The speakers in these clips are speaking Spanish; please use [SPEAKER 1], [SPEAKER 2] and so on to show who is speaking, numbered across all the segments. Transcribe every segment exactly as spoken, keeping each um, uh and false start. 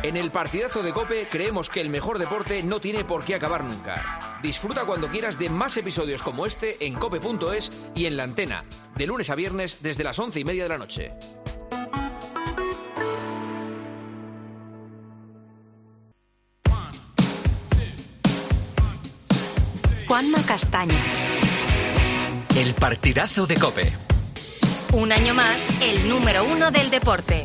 [SPEAKER 1] En el partidazo de COPE creemos que el mejor deporte no tiene por qué acabar nunca. Disfruta cuando quieras de más episodios como este en cope punto es y en La Antena, de lunes a viernes desde las once y media de la noche.
[SPEAKER 2] Juanma Castaño.
[SPEAKER 3] El partidazo de COPE.
[SPEAKER 2] Un año más, el número uno del deporte.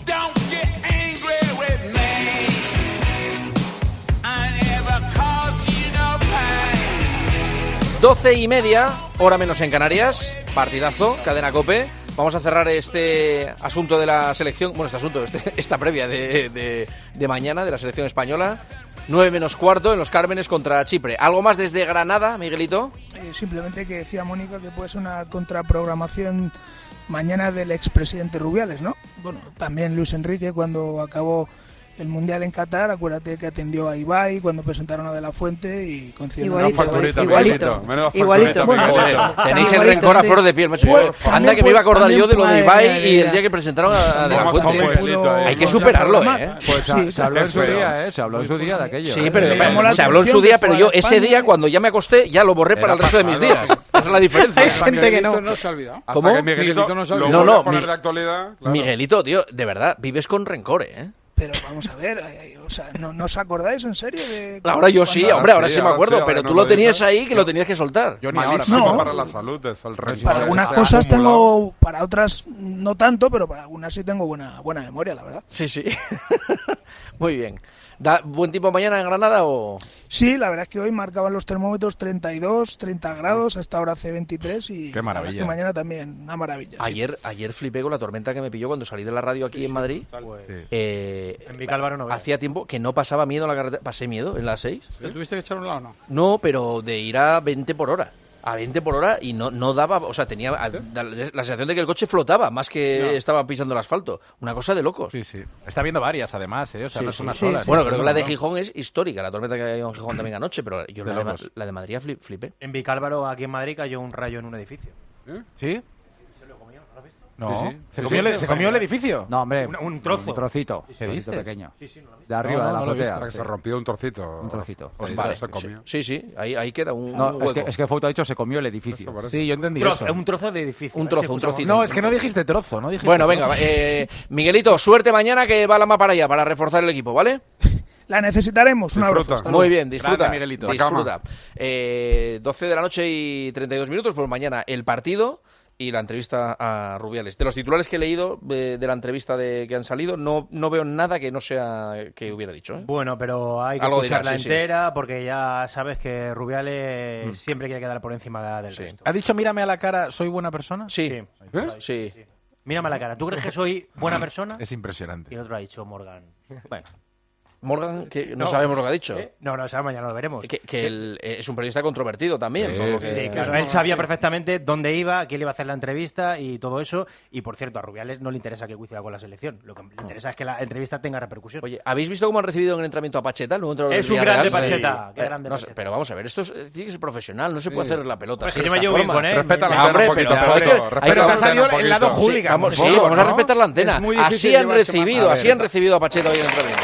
[SPEAKER 4] Doce y media, hora menos en Canarias, partidazo, cadena COPE. Vamos a cerrar este asunto de la selección, bueno, este asunto, este, esta previa de, de, de mañana de la selección española. Nueve menos cuarto en Los Cármenes contra Chipre. ¿Algo más desde Granada, Miguelito?
[SPEAKER 5] Eh, simplemente que decía Mónica que puede ser una contraprogramación mañana del expresidente Rubiales, ¿no? Bueno, también Luis Enrique cuando acabó el Mundial en Qatar, acuérdate que atendió a Ibai cuando presentaron a De La Fuente y concediendo
[SPEAKER 6] una facturita,
[SPEAKER 7] igualito,
[SPEAKER 6] menuda
[SPEAKER 7] igualito.
[SPEAKER 6] Bueno,
[SPEAKER 4] Joder, tenéis el
[SPEAKER 5] igualito,
[SPEAKER 4] rencor a
[SPEAKER 5] sí.
[SPEAKER 4] flor de piel, macho.
[SPEAKER 5] Bueno,
[SPEAKER 4] Anda que me iba a acordar yo de lo de Ibai
[SPEAKER 5] madre
[SPEAKER 4] y el
[SPEAKER 5] mía.
[SPEAKER 4] día que presentaron a, a De La
[SPEAKER 6] Vamos a
[SPEAKER 4] Fuente.
[SPEAKER 6] un pueblito,
[SPEAKER 4] Hay
[SPEAKER 6] eh.
[SPEAKER 4] que superarlo, ¿eh?
[SPEAKER 8] Pues se,
[SPEAKER 5] Sí,
[SPEAKER 8] se habló en su
[SPEAKER 6] feo.
[SPEAKER 8] día, ¿eh? Se habló en su día de aquello.
[SPEAKER 4] Sí,
[SPEAKER 8] ¿eh?
[SPEAKER 4] pero
[SPEAKER 5] Me llamó la
[SPEAKER 4] se habló en su
[SPEAKER 5] atención
[SPEAKER 4] día,
[SPEAKER 5] que
[SPEAKER 4] pero
[SPEAKER 5] fuera
[SPEAKER 4] yo ese
[SPEAKER 5] España-
[SPEAKER 4] día, cuando ya me acosté, ya lo borré para
[SPEAKER 6] Era
[SPEAKER 4] el resto de mis
[SPEAKER 6] pasado.
[SPEAKER 4] días. Esa es la diferencia.
[SPEAKER 7] Hay gente que no.
[SPEAKER 6] no se ha olvidado. Hasta
[SPEAKER 4] ¿Cómo?
[SPEAKER 6] que Miguelito,
[SPEAKER 8] Miguelito no se ha
[SPEAKER 6] lo
[SPEAKER 8] olvidado.
[SPEAKER 6] vuelve
[SPEAKER 4] No, no,
[SPEAKER 6] a poner
[SPEAKER 4] Mi-
[SPEAKER 6] de actualidad. Claro.
[SPEAKER 4] Miguelito, tío, de verdad, vives con rencor, ¿eh?
[SPEAKER 5] Pero vamos a ver, ay, ay, o sea, ¿no, ¿no os acordáis en serio de...?
[SPEAKER 4] Ahora yo sí,
[SPEAKER 5] cuando-
[SPEAKER 4] hombre, ahora
[SPEAKER 6] sí,
[SPEAKER 4] sí me
[SPEAKER 6] ahora
[SPEAKER 4] acuerdo,
[SPEAKER 6] sí, ahora
[SPEAKER 4] pero
[SPEAKER 6] no
[SPEAKER 4] tú
[SPEAKER 6] lo
[SPEAKER 4] lo tenías
[SPEAKER 6] dices.
[SPEAKER 4] ahí que lo tenías que soltar.
[SPEAKER 8] Yo ni ahora.
[SPEAKER 6] Malísimo
[SPEAKER 5] No.
[SPEAKER 6] para la salud, es el rencor.
[SPEAKER 5] Para algunas
[SPEAKER 6] Está
[SPEAKER 5] cosas
[SPEAKER 6] acumulado.
[SPEAKER 5] tengo, para otras no tanto, pero para algunas sí tengo buena buena memoria, la verdad.
[SPEAKER 4] Sí, sí. Muy bien. ¿Da buen tiempo mañana en Granada o...?
[SPEAKER 5] Sí, la verdad es que hoy marcaban los termómetros treinta y dos, treinta grados, hasta ahora hace veintitrés y
[SPEAKER 8] Qué maravilla.
[SPEAKER 5] la verdad es que mañana también una maravilla. sí.
[SPEAKER 4] Ayer, ayer flipé con la tormenta que me pilló cuando salí de la radio aquí en Madrid.
[SPEAKER 8] Sí.
[SPEAKER 4] Eh,
[SPEAKER 9] En Vicálvaro no veas.
[SPEAKER 4] hacía tiempo que no pasaba miedo en la carretera. ¿Pasé miedo en las seis?
[SPEAKER 6] ¿Te tuviste que echar un lado o no?
[SPEAKER 4] No, pero de ir a veinte por hora. A veinte por hora y no, no daba... O sea, tenía a- la, la sensación de que el coche flotaba más que
[SPEAKER 6] No.
[SPEAKER 4] estaba pisando el asfalto. Una cosa de locos.
[SPEAKER 8] Sí, sí. Está viendo varias, además, ¿eh? O sea,
[SPEAKER 4] Sí,
[SPEAKER 8] no
[SPEAKER 4] sí,
[SPEAKER 8] son unas
[SPEAKER 5] sí,
[SPEAKER 8] solas.
[SPEAKER 5] sí.
[SPEAKER 4] Bueno,
[SPEAKER 8] ¿eh?
[SPEAKER 4] creo que la de
[SPEAKER 8] No.
[SPEAKER 4] Gijón es histórica, la tormenta que hay en Gijón también anoche, pero yo
[SPEAKER 8] De
[SPEAKER 4] la de, Ma-
[SPEAKER 8] locos.
[SPEAKER 4] la de Madrid flip- flipé.
[SPEAKER 9] En Vicálvaro, aquí en Madrid, cayó un rayo en un edificio.
[SPEAKER 8] ¿Sí? No.
[SPEAKER 6] Sí, sí.
[SPEAKER 8] ¿Se,
[SPEAKER 6] Sí,
[SPEAKER 8] comió
[SPEAKER 6] sí.
[SPEAKER 8] el, ¿Se comió el edificio?
[SPEAKER 10] No, hombre.
[SPEAKER 9] Un- un trozo.
[SPEAKER 10] Un trocito.
[SPEAKER 8] ¿Qué
[SPEAKER 10] trocito
[SPEAKER 8] dices?
[SPEAKER 10] pequeño.
[SPEAKER 9] Sí, sí, no lo he visto.
[SPEAKER 10] De arriba
[SPEAKER 8] No,
[SPEAKER 10] de
[SPEAKER 8] no,
[SPEAKER 10] la
[SPEAKER 8] no lo he visto,
[SPEAKER 10] azotea.
[SPEAKER 6] Para que
[SPEAKER 10] sí.
[SPEAKER 6] se rompió un trocito.
[SPEAKER 10] Un trocito.
[SPEAKER 6] Pues
[SPEAKER 4] Vale.
[SPEAKER 6] se comió.
[SPEAKER 4] Sí, sí, ahí, ahí queda un,
[SPEAKER 10] No,
[SPEAKER 4] un
[SPEAKER 10] es
[SPEAKER 4] hueco.
[SPEAKER 10] que, es que Fouto ha dicho se comió el
[SPEAKER 6] Eso
[SPEAKER 10] edificio.
[SPEAKER 6] parece.
[SPEAKER 8] Sí, yo entendí
[SPEAKER 9] Trozo,
[SPEAKER 8] eso.
[SPEAKER 9] un trozo de edificio.
[SPEAKER 4] Un
[SPEAKER 9] ¿eh?
[SPEAKER 4] trozo,
[SPEAKER 9] Se
[SPEAKER 4] un
[SPEAKER 9] puso-
[SPEAKER 4] trocito.
[SPEAKER 8] No, es que no dijiste trozo, no dijiste
[SPEAKER 4] Bueno,
[SPEAKER 8] trozo.
[SPEAKER 4] venga, eh, Miguelito, suerte mañana que va la más para allá, para reforzar el equipo, ¿vale?
[SPEAKER 5] La necesitaremos, un
[SPEAKER 6] Disfruta.
[SPEAKER 5] abrazo. hasta
[SPEAKER 4] Muy
[SPEAKER 5] luego.
[SPEAKER 4] bien, disfruta.
[SPEAKER 8] Grande, Miguelito.
[SPEAKER 4] Disfruta. Eh, doce de la noche y treinta y dos minutos, pues mañana el partido y la entrevista a Rubiales. De los titulares que he leído eh, de la entrevista de que han salido, no, no veo nada que no sea que hubiera dicho. ¿eh?
[SPEAKER 9] Bueno, pero hay que
[SPEAKER 4] Algo
[SPEAKER 9] escucharla
[SPEAKER 4] dirás, sí, sí.
[SPEAKER 9] entera porque ya sabes que Rubiales
[SPEAKER 4] Mm.
[SPEAKER 9] siempre quiere quedar por encima del
[SPEAKER 4] Sí.
[SPEAKER 9] resto.
[SPEAKER 8] ¿Ha dicho mírame a la cara, soy buena persona?
[SPEAKER 4] Sí,
[SPEAKER 9] Sí.
[SPEAKER 6] ¿Eh?
[SPEAKER 4] sí.
[SPEAKER 9] Mírame a la cara. ¿Tú crees que soy buena persona?
[SPEAKER 8] Es impresionante.
[SPEAKER 9] Y el otro ha dicho Morgan. Bueno.
[SPEAKER 4] Morgan, que no,
[SPEAKER 9] No.
[SPEAKER 4] sabemos lo que ha dicho.
[SPEAKER 9] ¿Eh? No, no, o sea, mañana lo veremos.
[SPEAKER 4] Que, que él, eh, es un periodista controvertido también.
[SPEAKER 6] Sí,
[SPEAKER 4] por lo que-
[SPEAKER 9] Sí, claro.
[SPEAKER 6] No,
[SPEAKER 9] Él sabía
[SPEAKER 6] sí.
[SPEAKER 9] perfectamente dónde iba, quién le iba a hacer la entrevista y todo eso. Y por cierto, a Rubiales no le interesa que coincida con la selección. Lo que le interesa es que la entrevista tenga repercusión.
[SPEAKER 4] Oye, ¿habéis visto cómo han recibido en el entrenamiento a Pacheta? el nuevo entrenador
[SPEAKER 9] Es
[SPEAKER 4] del
[SPEAKER 9] un grande
[SPEAKER 4] Villarreal?
[SPEAKER 9] Pacheta. Qué
[SPEAKER 4] Eh,
[SPEAKER 9] grande
[SPEAKER 4] no sé,
[SPEAKER 9] Pacheta.
[SPEAKER 4] pero vamos a ver, esto es, tiene que ser profesional, no se puede
[SPEAKER 6] Sí.
[SPEAKER 4] hacer la pelota.
[SPEAKER 9] Pues
[SPEAKER 4] así,
[SPEAKER 9] que
[SPEAKER 4] de
[SPEAKER 9] yo me
[SPEAKER 4] esta
[SPEAKER 9] llevo bien
[SPEAKER 4] forma.
[SPEAKER 9] con él.
[SPEAKER 6] Respeta la
[SPEAKER 9] Me-
[SPEAKER 6] antena
[SPEAKER 4] Hombre,
[SPEAKER 6] un poquito.
[SPEAKER 4] pero-
[SPEAKER 6] Fausto,
[SPEAKER 4] pero hay que-
[SPEAKER 6] respeta
[SPEAKER 8] Pero te
[SPEAKER 6] la
[SPEAKER 8] ha
[SPEAKER 6] antena
[SPEAKER 8] salido
[SPEAKER 6] un
[SPEAKER 8] el lado
[SPEAKER 6] poquito.
[SPEAKER 8] hooligan.
[SPEAKER 4] Vamos, sí,
[SPEAKER 8] un poco,
[SPEAKER 4] vamos a
[SPEAKER 8] ¿no?
[SPEAKER 4] respetar la antena.
[SPEAKER 6] Es muy
[SPEAKER 4] Así
[SPEAKER 6] difícil
[SPEAKER 4] han
[SPEAKER 6] llevarse mal.
[SPEAKER 4] recibido,
[SPEAKER 6] A
[SPEAKER 4] así
[SPEAKER 6] ver.
[SPEAKER 4] han recibido a Pacheta hoy en el entrenamiento.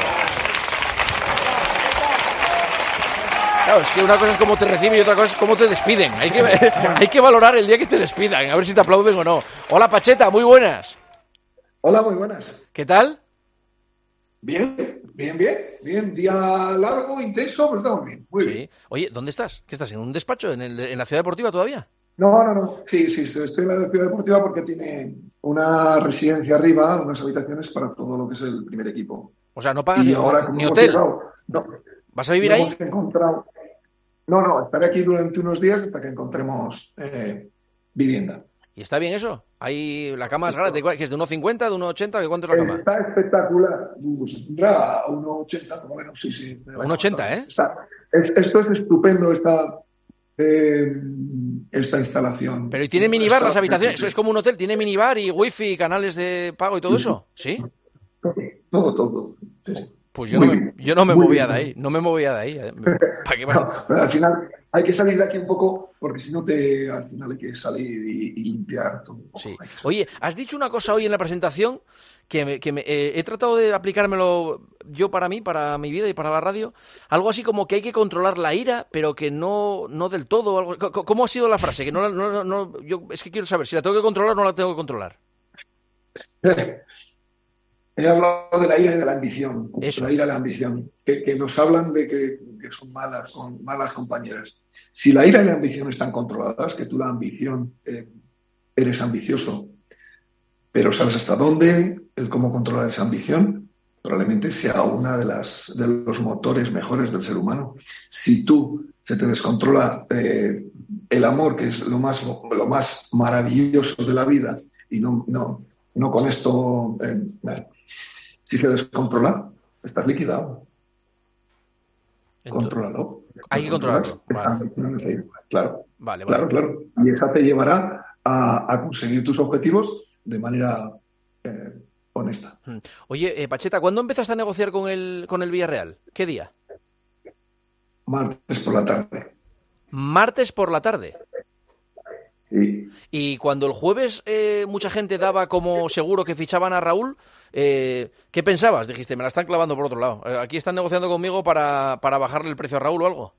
[SPEAKER 4] Claro, es que una cosa es cómo te reciben y otra cosa es cómo te despiden. Hay que, hay que valorar el día que te despidan, a ver si te aplauden o no. Hola, Pacheta, muy buenas.
[SPEAKER 11] Hola, muy buenas.
[SPEAKER 4] ¿Qué tal?
[SPEAKER 11] Bien, bien, bien, bien. Día largo, intenso, pero estamos bien. Muy bien.
[SPEAKER 4] Sí. Oye, ¿dónde estás? ¿Qué estás? ¿En un despacho? ¿En, el- en la ciudad deportiva todavía?
[SPEAKER 11] No, no, no. Sí, sí, estoy, estoy en la ciudad deportiva porque tiene una residencia arriba, unas habitaciones para todo lo que es el primer equipo.
[SPEAKER 4] O sea, no pagas
[SPEAKER 11] Y
[SPEAKER 4] ni,
[SPEAKER 11] ahora, como
[SPEAKER 4] ni
[SPEAKER 11] hemos
[SPEAKER 4] hotel.
[SPEAKER 11] llegado, no,
[SPEAKER 4] ¿Vas a vivir
[SPEAKER 11] no
[SPEAKER 4] ahí?
[SPEAKER 11] hemos encontrado. No, no, estaré aquí durante unos días hasta que encontremos eh, vivienda.
[SPEAKER 4] ¿Y está bien eso? Ahí la cama es grande, que es de uno cincuenta, de uno ochenta, ¿de cuánto es la cama?
[SPEAKER 11] Está espectacular. Uh, se tendrá a uno ochenta, por lo menos, sí, sí.
[SPEAKER 4] uno ochenta, ¿eh?
[SPEAKER 11] Está- es- esto es estupendo, esta, eh, esta instalación.
[SPEAKER 4] Pero ¿y tiene minibar
[SPEAKER 11] Está-
[SPEAKER 4] las habitaciones? Eso es como un hotel, ¿tiene minibar y wifi, canales de pago y todo eso? ¿Sí?
[SPEAKER 11] Todo, todo. Sí, sí.
[SPEAKER 4] Pues yo
[SPEAKER 11] Muy
[SPEAKER 4] no me,
[SPEAKER 11] bien,
[SPEAKER 4] yo no me
[SPEAKER 11] muy
[SPEAKER 4] movía
[SPEAKER 11] bien.
[SPEAKER 4] de ahí, no me movía de ahí. ¿eh? ¿Para qué vas?
[SPEAKER 11] No, pero al final hay que salir de aquí un poco porque si no te al final hay que salir y, y limpiar todo. un poco.
[SPEAKER 4] Sí.
[SPEAKER 11] Hay que salir.
[SPEAKER 4] Oye, has dicho una cosa hoy en la presentación que, me- que me- eh, he tratado de aplicármelo yo para mí, para mi vida y para la radio, algo así como que hay que controlar la ira, pero que no, no del todo. Algo, ¿cómo ha sido la frase? Que no, no, no, no, yo es que quiero saber si la tengo que controlar o no la tengo que controlar.
[SPEAKER 11] He hablado de la ira y de la ambición.
[SPEAKER 4] Eso.
[SPEAKER 11] La ira y la ambición. Que, que nos hablan de que, que son malas, son malas compañeras. Si la ira y la ambición están controladas, que tú la ambición eh, eres ambicioso, pero sabes hasta dónde, el cómo controlar esa ambición, probablemente sea una de las de los motores mejores del ser humano. Si tú se te descontrola eh, el amor, que es lo más, lo más maravilloso de la vida, y no, no, no con esto, eh, si se descontrola, estás liquidado.
[SPEAKER 4] Entonces,
[SPEAKER 11] Contrólalo.
[SPEAKER 4] hay que controlarlo. Vale.
[SPEAKER 11] Claro,
[SPEAKER 4] Vale, vale.
[SPEAKER 11] claro, claro. Y esa te llevará a, a conseguir tus objetivos de manera eh, honesta.
[SPEAKER 4] Oye, eh, Pacheta, ¿cuándo empezaste a negociar con el, con el Villarreal? ¿Qué día?
[SPEAKER 11] Martes por la tarde.
[SPEAKER 4] Martes por la tarde.
[SPEAKER 11] Sí.
[SPEAKER 4] Y cuando el jueves eh, mucha gente daba como seguro que fichaban a Raúl, eh, ¿qué pensabas? Dijiste, me la están clavando por otro lado. Eh, aquí están negociando conmigo para, para bajarle el precio a Raúl o algo.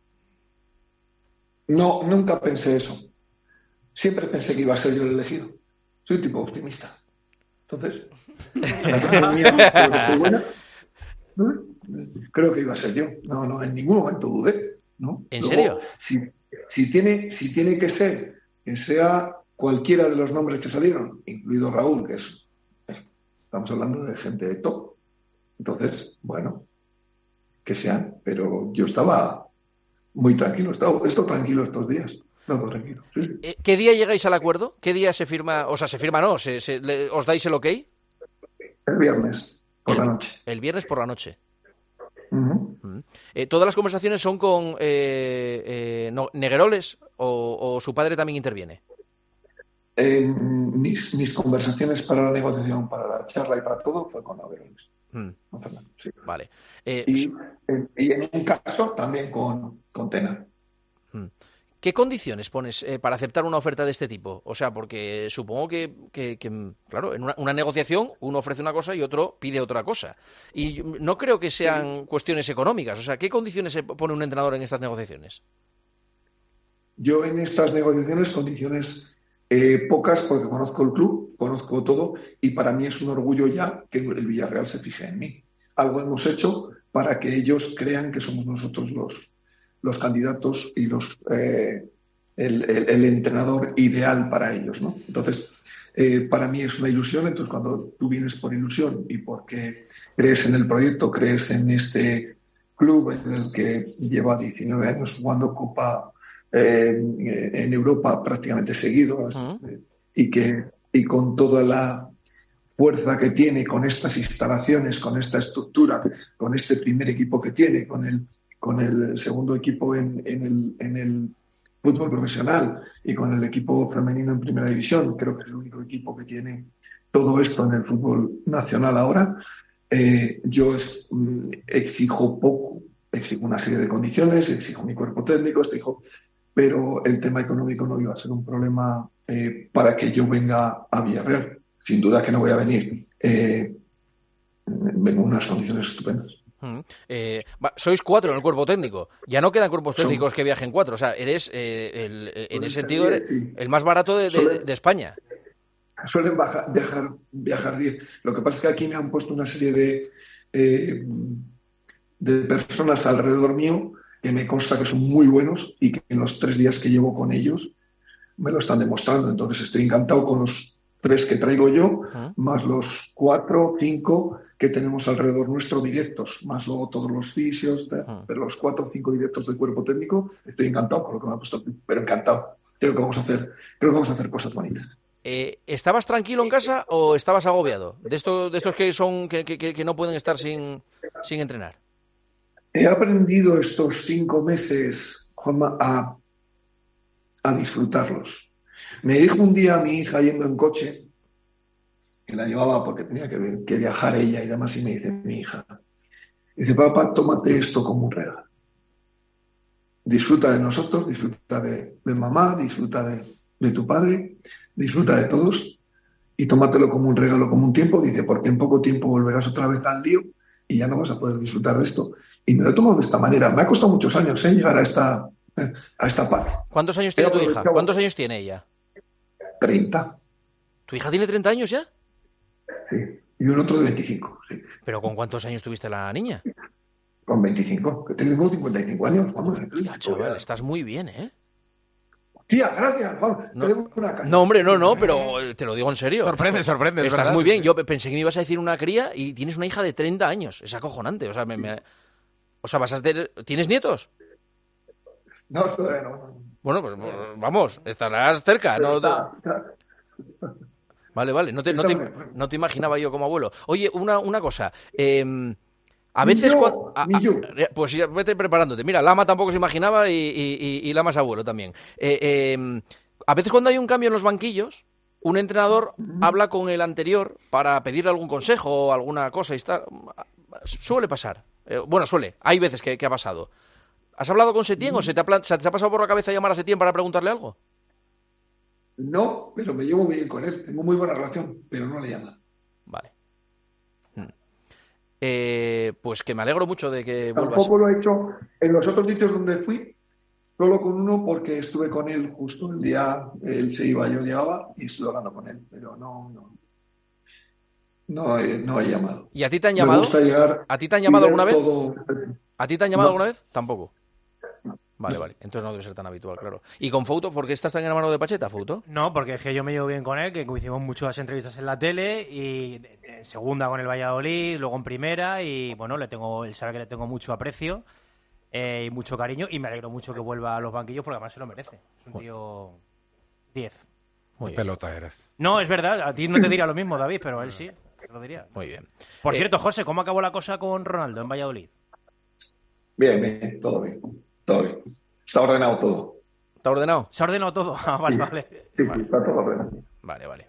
[SPEAKER 11] No, nunca pensé eso. Siempre pensé que iba a ser yo el elegido. Soy un tipo optimista. Entonces, la economía creo que fue buena. ¿No? Creo que iba a ser yo. No, no, en ningún momento dudé. ¿No?
[SPEAKER 4] ¿En
[SPEAKER 11] Luego,
[SPEAKER 4] serio?
[SPEAKER 11] Si, si, tiene, si tiene que ser que sea cualquiera de los nombres que salieron, incluido Raúl, que es, estamos hablando de gente de top, entonces, bueno, que sean, pero yo estaba muy tranquilo, he estado, he estado tranquilo estos días, todo tranquilo. Sí, sí.
[SPEAKER 4] Eh, ¿Qué día llegáis al acuerdo? ¿Qué día se firma? O sea, se firma no, se, se, le, ¿os dais el ok?
[SPEAKER 11] El viernes, por la noche.
[SPEAKER 4] El viernes por la noche.
[SPEAKER 11] Uh-huh.
[SPEAKER 4] Uh-huh. Eh, ¿Todas las conversaciones son con eh, eh, no, Negueroles o, o su padre también interviene?
[SPEAKER 11] Eh, mis, mis conversaciones para la negociación, para la charla y para todo fue con Negueroles.
[SPEAKER 4] Hmm.
[SPEAKER 11] Con Fernando, sí.
[SPEAKER 4] Vale. Eh,
[SPEAKER 11] y, y en un caso también con, con Tena.
[SPEAKER 4] Hmm. ¿Qué condiciones pones eh, para aceptar una oferta de este tipo? O sea, porque supongo que, que, que claro, en una, una negociación uno ofrece una cosa y otro pide otra cosa. Y no creo que sean cuestiones económicas. O sea, ¿qué condiciones se pone un entrenador en estas negociaciones?
[SPEAKER 11] Yo en estas negociaciones, condiciones eh, pocas, porque conozco el club, conozco todo, y para mí es un orgullo ya que el Villarreal se fije en mí. Algo hemos hecho para que ellos crean que somos nosotros los... los candidatos y los eh, el, el, el entrenador ideal para ellos, ¿no? Entonces, eh, para mí es una ilusión. Entonces, cuando tú vienes por ilusión y porque crees en el proyecto, crees en este club en el que lleva diecinueve años jugando Copa eh, en Europa prácticamente seguido, uh-huh. y que y con toda la fuerza que tiene, con estas instalaciones, con esta estructura, con este primer equipo que tiene, con el con el segundo equipo en, en, el, en el fútbol profesional y con el equipo femenino en primera división, creo que es el único equipo que tiene todo esto en el fútbol nacional ahora. Eh, yo es, exijo poco, exijo una serie de condiciones, exijo mi cuerpo técnico, exijo, pero el tema económico no iba a ser un problema eh, para que yo venga a Villarreal. Sin duda que no voy a venir. Eh, vengo en unas condiciones estupendas.
[SPEAKER 4] Eh, sois cuatro en el cuerpo técnico. Ya no quedan cuerpos técnicos que viajen cuatro. O sea, eres, eh, el, en ese sentido, eres el más barato de, de, de España.
[SPEAKER 11] Suelen baja, viajar viajar diez. Lo que pasa es que aquí me han puesto una serie de, eh, de personas alrededor mío que me consta que son muy buenos y que en los tres días que llevo con ellos me lo están demostrando. Entonces estoy encantado con los tres que traigo yo, uh-huh. más los cuatro, cinco que tenemos alrededor nuestro directos, más luego todos los fisios, uh-huh. pero los cuatro o cinco directos del cuerpo técnico, estoy encantado con lo que me ha puesto, pero encantado. Creo que vamos a hacer, creo que vamos a hacer cosas bonitas.
[SPEAKER 4] Eh, ¿Estabas tranquilo en casa o estabas agobiado? De estos, de estos que son que, que, que no pueden estar sin, sin entrenar.
[SPEAKER 11] He aprendido estos cinco meses, Juanma, a, a disfrutarlos. Me dijo un día a mi hija yendo en coche, que la llevaba porque tenía que, que viajar ella y demás, y me dice mi hija, dice, papá, tómate esto como un regalo. Disfruta de nosotros, disfruta de, de mamá, disfruta de, de tu padre, disfruta de todos y tómatelo como un regalo, como un tiempo. Dice, porque en poco tiempo volverás otra vez al lío y ya no vas a poder disfrutar de esto. Y me lo he tomado de esta manera. Me ha costado muchos años, ¿eh?, llegar a esta, a esta paz.
[SPEAKER 4] ¿Cuántos años tiene tu hija? ¿Cuántos años tiene ella?
[SPEAKER 11] treinta.
[SPEAKER 4] ¿Tu hija tiene treinta años ya?
[SPEAKER 11] Sí. Y un otro de veinticinco. Sí.
[SPEAKER 4] ¿Pero con cuántos años tuviste la niña?
[SPEAKER 11] Con veinticinco. Que tengo cincuenta y cinco años. Vamos,
[SPEAKER 4] ya, chaval, estás muy bien, ¿eh?
[SPEAKER 11] Tía, gracias. Vamos,
[SPEAKER 4] no,
[SPEAKER 11] te debo una caña.
[SPEAKER 4] No, hombre, no, no, pero te lo digo en serio.
[SPEAKER 8] Sorprende, sorprende.
[SPEAKER 4] Estás
[SPEAKER 8] verdad,
[SPEAKER 4] muy bien.
[SPEAKER 8] sí.
[SPEAKER 4] Yo pensé que me ibas a decir una cría y tienes una hija de treinta años. Es acojonante. O sea, me, me... o sea vas a tener... ¿Tienes nietos?
[SPEAKER 11] No, todavía no. no.
[SPEAKER 4] Bueno, pues vamos, estarás cerca. No,
[SPEAKER 11] está, está.
[SPEAKER 4] Vale, vale, no te, no, te, no te imaginaba yo como abuelo. Oye, una, una cosa. Eh, a veces
[SPEAKER 11] yo,
[SPEAKER 4] cuando... A, a, pues ya, vete preparándote. Mira, Lama tampoco se imaginaba y, y, y Lama es abuelo también. Eh, eh, a veces cuando hay un cambio en los banquillos, un entrenador uh-huh. habla con el anterior para pedirle algún consejo o alguna cosa y está... Suele pasar. Eh, bueno, suele. Hay veces que, que ha pasado. ¿Has hablado con Setién uh-huh. o se te, ha, se te ha pasado por la cabeza llamar a Setién para preguntarle algo?
[SPEAKER 11] No, pero me llevo muy bien con él. Tengo muy buena relación, pero no le llama.
[SPEAKER 4] Vale. Hmm. Eh, pues que me alegro mucho de que vuelvas.
[SPEAKER 11] Tampoco lo he hecho en los otros sitios donde fui, solo con uno porque estuve con él justo el día, él se iba, yo llegaba y estuve hablando con él, pero no, no, no he, no he llamado.
[SPEAKER 4] ¿Y a ti te han llamado?
[SPEAKER 11] Me gusta llegar
[SPEAKER 4] ¿A ti te han llamado alguna vez?
[SPEAKER 11] Todo...
[SPEAKER 4] ¿A ti te han llamado
[SPEAKER 11] no.
[SPEAKER 4] alguna vez? Tampoco. Vale, vale. Entonces no debe ser tan habitual, claro. ¿Y con Fouto? ¿Por qué estás tan enamorado de Pacheta, Fouto?
[SPEAKER 9] No, porque es que yo me llevo bien con él, que hicimos muchas entrevistas en la tele y en segunda con el Valladolid, luego en primera y bueno, le tengo, él sabe que le tengo mucho aprecio eh, y mucho cariño y me alegro mucho que vuelva a los banquillos porque además se lo merece. Es un tío diez.
[SPEAKER 6] Muy bien. Pelota eres.
[SPEAKER 9] No, es verdad, a ti no te diría lo mismo, David, pero a él sí, te lo diría.
[SPEAKER 4] Muy bien.
[SPEAKER 9] Por
[SPEAKER 4] eh...
[SPEAKER 9] cierto, José, ¿cómo acabó la cosa con Ronaldo en Valladolid?
[SPEAKER 11] Bien, bien, todo bien. Todo bien. Está ordenado todo.
[SPEAKER 4] ¿Está ordenado?
[SPEAKER 9] Se ha ordenado todo. Ah, vale,
[SPEAKER 11] sí.
[SPEAKER 9] vale.
[SPEAKER 11] Sí,
[SPEAKER 9] vale.
[SPEAKER 11] Sí, está todo ordenado.
[SPEAKER 4] Vale, vale.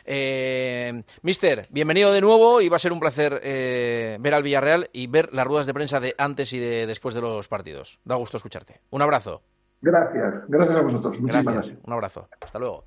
[SPEAKER 4] Eh, Mister, bienvenido de nuevo y va a ser un placer eh, ver al Villarreal y ver las ruedas de prensa de antes y de después de los partidos. Da gusto escucharte. Un abrazo.
[SPEAKER 11] Gracias. Gracias a vosotros. Muchísimas gracias. gracias.
[SPEAKER 4] Un abrazo. Hasta luego.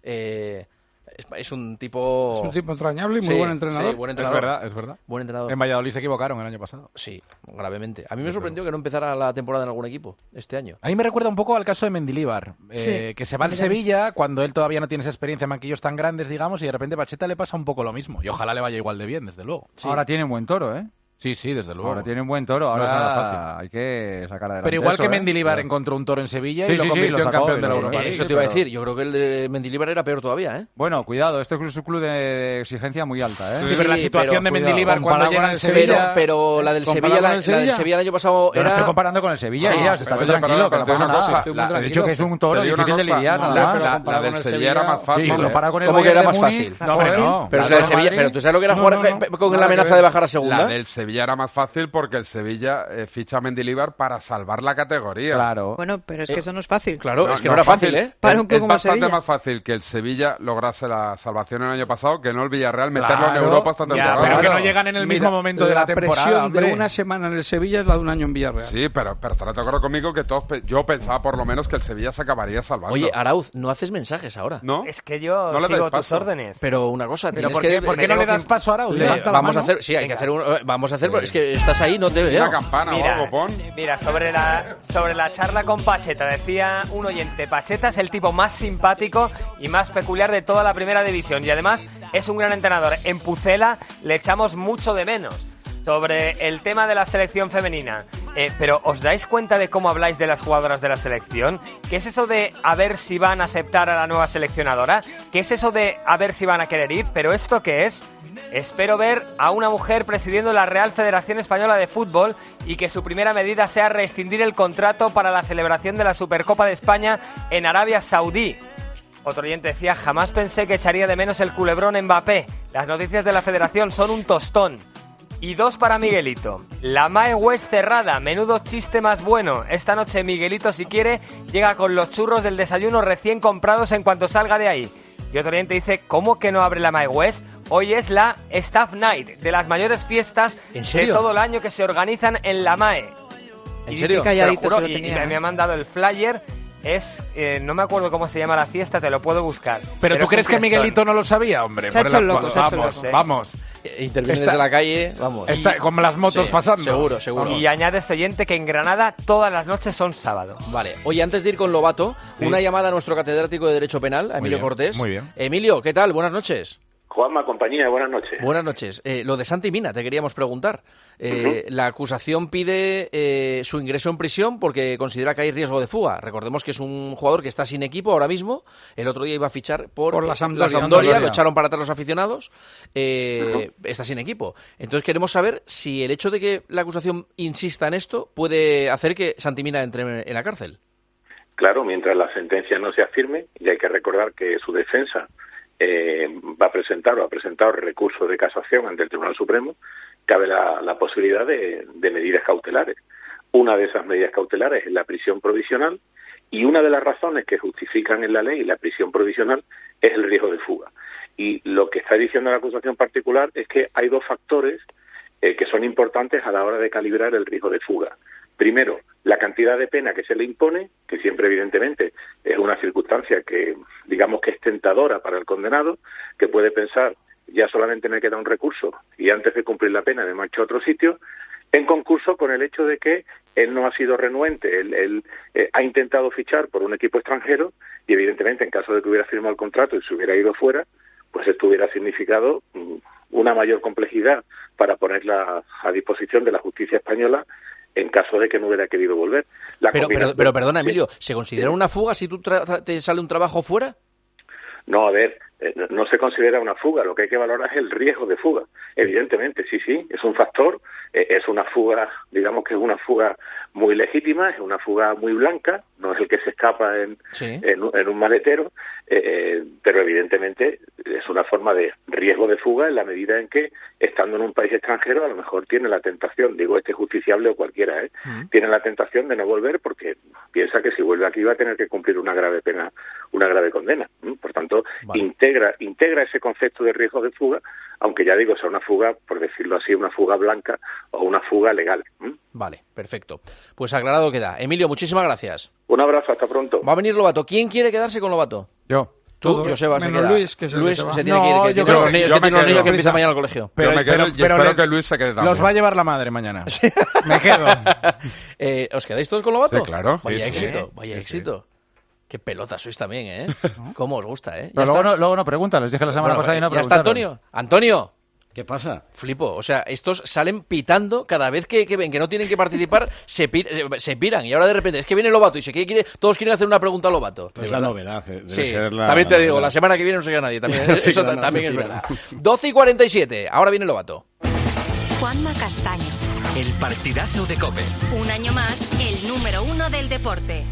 [SPEAKER 4] Eh, es, es un tipo...
[SPEAKER 6] Es un tipo entrañable y muy
[SPEAKER 4] sí,
[SPEAKER 6] buen entrenador.
[SPEAKER 4] Sí, buen entrenador.
[SPEAKER 6] Es verdad, es verdad.
[SPEAKER 4] Buen entrenador.
[SPEAKER 6] En Valladolid se equivocaron el año pasado.
[SPEAKER 4] Sí, gravemente. A mí me sorprendió que no empezara la temporada en algún equipo este año.
[SPEAKER 8] A mí me recuerda un poco al caso de Mendilibar, eh, sí, que se va al Sevilla cuando él todavía no tiene esa experiencia en banquillos tan grandes, digamos, y de repente a Pacheta le pasa un poco lo mismo. Y ojalá le vaya igual de bien, desde luego.
[SPEAKER 7] Sí. Ahora tiene un buen toro, ¿eh?
[SPEAKER 8] Sí, sí, desde luego.
[SPEAKER 7] Ahora tiene un buen toro, ahora no es nada fácil. Hay que sacar adelante.
[SPEAKER 8] Pero igual
[SPEAKER 7] eso,
[SPEAKER 8] que
[SPEAKER 7] ¿eh?
[SPEAKER 8] Mendilibar
[SPEAKER 7] Pero...
[SPEAKER 8] encontró un toro en Sevilla
[SPEAKER 7] sí,
[SPEAKER 8] y lo
[SPEAKER 7] sí,
[SPEAKER 8] convirtió
[SPEAKER 7] sí,
[SPEAKER 8] en
[SPEAKER 7] lo sacó,
[SPEAKER 8] campeón de la
[SPEAKER 7] pero...
[SPEAKER 8] Europa League.
[SPEAKER 4] Eso te iba
[SPEAKER 7] pero...
[SPEAKER 4] a decir, yo creo que el de Mendilibar era peor todavía, ¿eh?
[SPEAKER 7] Bueno, cuidado, este es un club de exigencia muy alta, ¿eh?
[SPEAKER 8] Sí, pero la situación
[SPEAKER 4] pero,
[SPEAKER 8] de Mendilibar
[SPEAKER 7] cuidado,
[SPEAKER 8] cuando llega al Sevilla...
[SPEAKER 4] Pero, pero la del Sevilla, la, el Sevilla la del Sevilla el año pasado era...
[SPEAKER 7] Yo no estoy comparando con el Sevilla,
[SPEAKER 4] sí,
[SPEAKER 7] ya, se está tranquilo, que no pasa nada. He dicho que es un toro difícil de lidiar, nada más.
[SPEAKER 6] La del Sevilla era más fácil.
[SPEAKER 4] ¿Cómo que era más fácil?
[SPEAKER 8] No,
[SPEAKER 4] pero la del Sevilla... Pero tú sabes lo que era jugar con la amenaza de bajar a segunda.
[SPEAKER 6] La del Sevilla era más fácil porque el Sevilla ficha a Mendilibar para salvar la categoría.
[SPEAKER 7] Claro.
[SPEAKER 10] Bueno, pero es que eso no es fácil.
[SPEAKER 4] Claro, es que no era fácil, ¿eh?
[SPEAKER 10] Para un club como
[SPEAKER 6] es bastante
[SPEAKER 10] Sevilla.
[SPEAKER 6] más fácil que el Sevilla lograse la salvación el año pasado que no el Villarreal meterlo en Europa esta temporada.
[SPEAKER 8] Pero que no llegan en el mismo momento de la temporada.
[SPEAKER 12] La presión
[SPEAKER 8] hombre.
[SPEAKER 12] de una semana en el Sevilla es la de un año en Villarreal.
[SPEAKER 6] Sí, pero, pero estarás de acuerdo conmigo que todos yo pensaba por lo menos que el Sevilla se acabaría salvando.
[SPEAKER 4] Oye, Arauz, no haces mensajes ahora.
[SPEAKER 6] ¿No?
[SPEAKER 9] Es que yo
[SPEAKER 6] no le
[SPEAKER 9] sigo tus
[SPEAKER 6] paso.
[SPEAKER 9] órdenes.
[SPEAKER 4] Pero una cosa,
[SPEAKER 8] ¿Pero
[SPEAKER 4] tienes
[SPEAKER 8] por qué,
[SPEAKER 4] que...
[SPEAKER 8] ¿por qué no le das paso a Arauz?
[SPEAKER 4] Le, vamos a hacer... Sí, hay
[SPEAKER 9] Venga.
[SPEAKER 4] que hacer un... Vamos a hacer... Es que estás ahí, no te veo.
[SPEAKER 6] Una campana
[SPEAKER 9] Mira,
[SPEAKER 6] o algo, pon.
[SPEAKER 9] Mira, sobre la, sobre la charla con Pacheta, decía un oyente, Pacheta es el tipo más simpático y más peculiar de toda la primera división y además es un gran entrenador. En Pucela le echamos mucho de menos. Sobre el tema de la selección femenina, eh, pero ¿os dais cuenta de cómo habláis de las jugadoras de la selección? ¿Qué es eso de a ver si van a aceptar a la nueva seleccionadora? ¿Qué es eso de a ver si van a querer ir? ¿Pero esto qué es? Espero ver a una mujer presidiendo la Real Federación Española de Fútbol y que su primera medida sea rescindir el contrato para la celebración de la Supercopa de España en Arabia Saudí. Otro oyente decía, jamás pensé que echaría de menos el culebrón Mbappé. Las noticias de la Federación son un tostón. Y dos para Miguelito. La Mae West cerrada, menudo chiste más bueno. Esta noche Miguelito, si quiere, llega con los churros del desayuno recién comprados en cuanto salga de ahí. Y otro oyente dice, ¿cómo que no abre la Mae West? Hoy es la Staff Night, de las mayores fiestas de todo el año que se organizan en la Mae.
[SPEAKER 4] ¿En
[SPEAKER 9] y
[SPEAKER 4] serio?
[SPEAKER 9] Dice,
[SPEAKER 10] Calladito
[SPEAKER 9] juro,
[SPEAKER 10] se lo
[SPEAKER 9] y,
[SPEAKER 10] tenía,
[SPEAKER 9] y me
[SPEAKER 10] ¿eh?
[SPEAKER 9] ha mandado el flyer. Es, eh, no me acuerdo cómo se llama la fiesta, te lo puedo buscar.
[SPEAKER 8] Pero, ¿tú
[SPEAKER 9] es
[SPEAKER 8] crees
[SPEAKER 9] un
[SPEAKER 8] que
[SPEAKER 9] fiestón.
[SPEAKER 8] Miguelito no lo sabía, hombre?
[SPEAKER 10] Se ha
[SPEAKER 8] Por
[SPEAKER 10] hecho
[SPEAKER 8] el
[SPEAKER 10] el loco,
[SPEAKER 8] actual.
[SPEAKER 10] se ha hecho el
[SPEAKER 8] Vamos,
[SPEAKER 9] loco.
[SPEAKER 8] vamos.
[SPEAKER 4] interviene
[SPEAKER 8] Está-
[SPEAKER 4] desde la calle, vamos.
[SPEAKER 8] Está como las motos
[SPEAKER 4] Sí,
[SPEAKER 8] pasando.
[SPEAKER 4] Seguro, seguro.
[SPEAKER 9] Y añade este oyente que en Granada todas las noches son sábado.
[SPEAKER 4] Vale. Oye, antes de ir con Lobato,
[SPEAKER 8] Sí.
[SPEAKER 4] una llamada a nuestro catedrático de Derecho Penal, a
[SPEAKER 8] Muy
[SPEAKER 4] Emilio
[SPEAKER 8] bien,
[SPEAKER 4] Cortés.
[SPEAKER 8] muy bien.
[SPEAKER 4] Emilio, ¿qué tal? Buenas noches.
[SPEAKER 10] Juanma, compañía, buenas noches.
[SPEAKER 4] Buenas noches. Eh, lo de Santi Mina, te queríamos preguntar. Eh,
[SPEAKER 10] Ujú.
[SPEAKER 4] La acusación pide eh, su ingreso en prisión porque considera que hay riesgo de fuga. Recordemos que es un jugador que está sin equipo ahora mismo. El otro día iba a fichar por,
[SPEAKER 12] Por la
[SPEAKER 4] eh,
[SPEAKER 12] Sam-
[SPEAKER 4] la
[SPEAKER 12] la
[SPEAKER 4] Sampdoria,
[SPEAKER 12] Sampdoria.
[SPEAKER 4] lo echaron para atrás los aficionados. Eh, Está sin equipo. Entonces queremos saber si el hecho de que la acusación insista en esto puede hacer que Santi Mina entre en la cárcel.
[SPEAKER 10] Claro, mientras la sentencia no sea firme, y hay que recordar que su defensa eh, va a presentar o ha presentado recurso de casación ante el Tribunal Supremo, cabe la, la posibilidad de, de medidas cautelares. Una de esas medidas cautelares es la prisión provisional, y una de las razones que justifican en la ley la prisión provisional es el riesgo de fuga. Y lo que está diciendo la acusación particular es que hay dos factores eh, que son importantes a la hora de calibrar el riesgo de fuga. Primero, la cantidad de pena que se le impone, que siempre evidentemente es una circunstancia que digamos que es tentadora para el condenado, que puede pensar ya solamente me queda un recurso y antes de cumplir la pena me marcho a otro sitio, en concurso con el hecho de que él no ha sido renuente, él, él eh, ha intentado fichar por un equipo extranjero y evidentemente en caso de que hubiera firmado el contrato y se hubiera ido fuera, pues esto hubiera significado mm, una mayor complejidad para ponerla a disposición de la justicia española en caso de que no hubiera querido volver. La
[SPEAKER 4] Pero, pero,
[SPEAKER 10] combinación-
[SPEAKER 4] pero perdona,
[SPEAKER 10] Sí.
[SPEAKER 4] Emilio, ¿se considera una fuga si tú tra- tra- te sale un trabajo fuera?
[SPEAKER 10] No, a ver, eh, no- no se considera una fuga, lo que hay que valorar es el riesgo de fuga. Evidentemente, sí, sí, es un factor, eh, es una fuga, digamos que es una fuga muy legítima, es una fuga muy blanca, no es el que se escapa en,
[SPEAKER 4] Sí.
[SPEAKER 10] en, un- en un maletero, eh, eh, pero evidentemente es una forma de riesgo de fuga en la medida en que, estando en un país extranjero, a lo mejor tiene la tentación, digo este justiciable o cualquiera, ¿eh?
[SPEAKER 4] Mm.
[SPEAKER 10] tiene la tentación de no volver porque piensa que si vuelve aquí va a tener que cumplir una grave pena, una grave condena. ¿m? Por tanto,
[SPEAKER 4] Vale.
[SPEAKER 10] integra integra ese concepto de riesgo de fuga, aunque ya digo, sea una fuga, por decirlo así, una fuga blanca o una fuga legal. ¿m?
[SPEAKER 4] Vale, perfecto. Pues aclarado queda. Emilio, muchísimas gracias.
[SPEAKER 10] Un abrazo, hasta pronto.
[SPEAKER 4] Va a venir Lobato. ¿Quién quiere quedarse con Lobato?
[SPEAKER 8] Yo.
[SPEAKER 4] Tú,
[SPEAKER 12] Todos,
[SPEAKER 4] Joseba, se
[SPEAKER 12] menos
[SPEAKER 4] queda.
[SPEAKER 12] Luis, que es el
[SPEAKER 4] Luis
[SPEAKER 12] que se va.
[SPEAKER 4] se tiene
[SPEAKER 8] No,
[SPEAKER 4] que ir, que
[SPEAKER 8] yo
[SPEAKER 4] tiene
[SPEAKER 8] creo
[SPEAKER 4] los
[SPEAKER 8] que-
[SPEAKER 4] niños,
[SPEAKER 6] yo
[SPEAKER 4] que
[SPEAKER 6] me
[SPEAKER 4] tiene los
[SPEAKER 6] quedo.
[SPEAKER 4] niños que empiezan mañana al colegio.
[SPEAKER 8] Pero-
[SPEAKER 6] Yo me quedo
[SPEAKER 8] pero-
[SPEAKER 6] y
[SPEAKER 8] pero
[SPEAKER 6] espero
[SPEAKER 8] los-
[SPEAKER 6] que Luis se quede también.
[SPEAKER 8] Los va a llevar la madre mañana. Me quedo.
[SPEAKER 4] Eh, ¿Os quedáis todos con Lobato?
[SPEAKER 6] Sí, claro.
[SPEAKER 4] Vaya
[SPEAKER 6] Sí, sí.
[SPEAKER 4] éxito, vaya
[SPEAKER 6] Sí, sí.
[SPEAKER 4] éxito. Qué pelota sois también, ¿eh? ¿Cómo os gusta, eh?
[SPEAKER 8] Pero
[SPEAKER 4] Ya
[SPEAKER 8] luego
[SPEAKER 4] está.
[SPEAKER 8] no, luego no preguntan, les dije la semana
[SPEAKER 4] Bueno,
[SPEAKER 8] pasada y no
[SPEAKER 4] ya está
[SPEAKER 8] preguntaron.
[SPEAKER 4] Antonio. Antonio.
[SPEAKER 13] ¿Qué pasa?
[SPEAKER 4] Flipo, o sea, estos salen pitando cada vez que, que ven que no tienen que participar, se, pi- se, se piran y ahora de repente es que viene Lobato y se quiere, quiere- todos quieren hacer una pregunta a Lobato.
[SPEAKER 13] Pues
[SPEAKER 4] De
[SPEAKER 13] la
[SPEAKER 4] verdad.
[SPEAKER 13] novedad. eh, Debe
[SPEAKER 4] Sí,
[SPEAKER 13] ser la,
[SPEAKER 4] también te
[SPEAKER 13] la
[SPEAKER 4] digo,
[SPEAKER 13] novedad.
[SPEAKER 4] la semana que viene no se queda nadie, también, ¿eh?
[SPEAKER 13] Sí,
[SPEAKER 4] eso
[SPEAKER 13] claro,
[SPEAKER 4] también
[SPEAKER 13] se
[SPEAKER 4] es
[SPEAKER 13] piran.
[SPEAKER 4] verdad. doce y cuarenta y siete, ahora viene Lobato.
[SPEAKER 2] Juanma Castaño.
[SPEAKER 3] El partidazo de COPE.
[SPEAKER 2] Un año más, el número uno del deporte.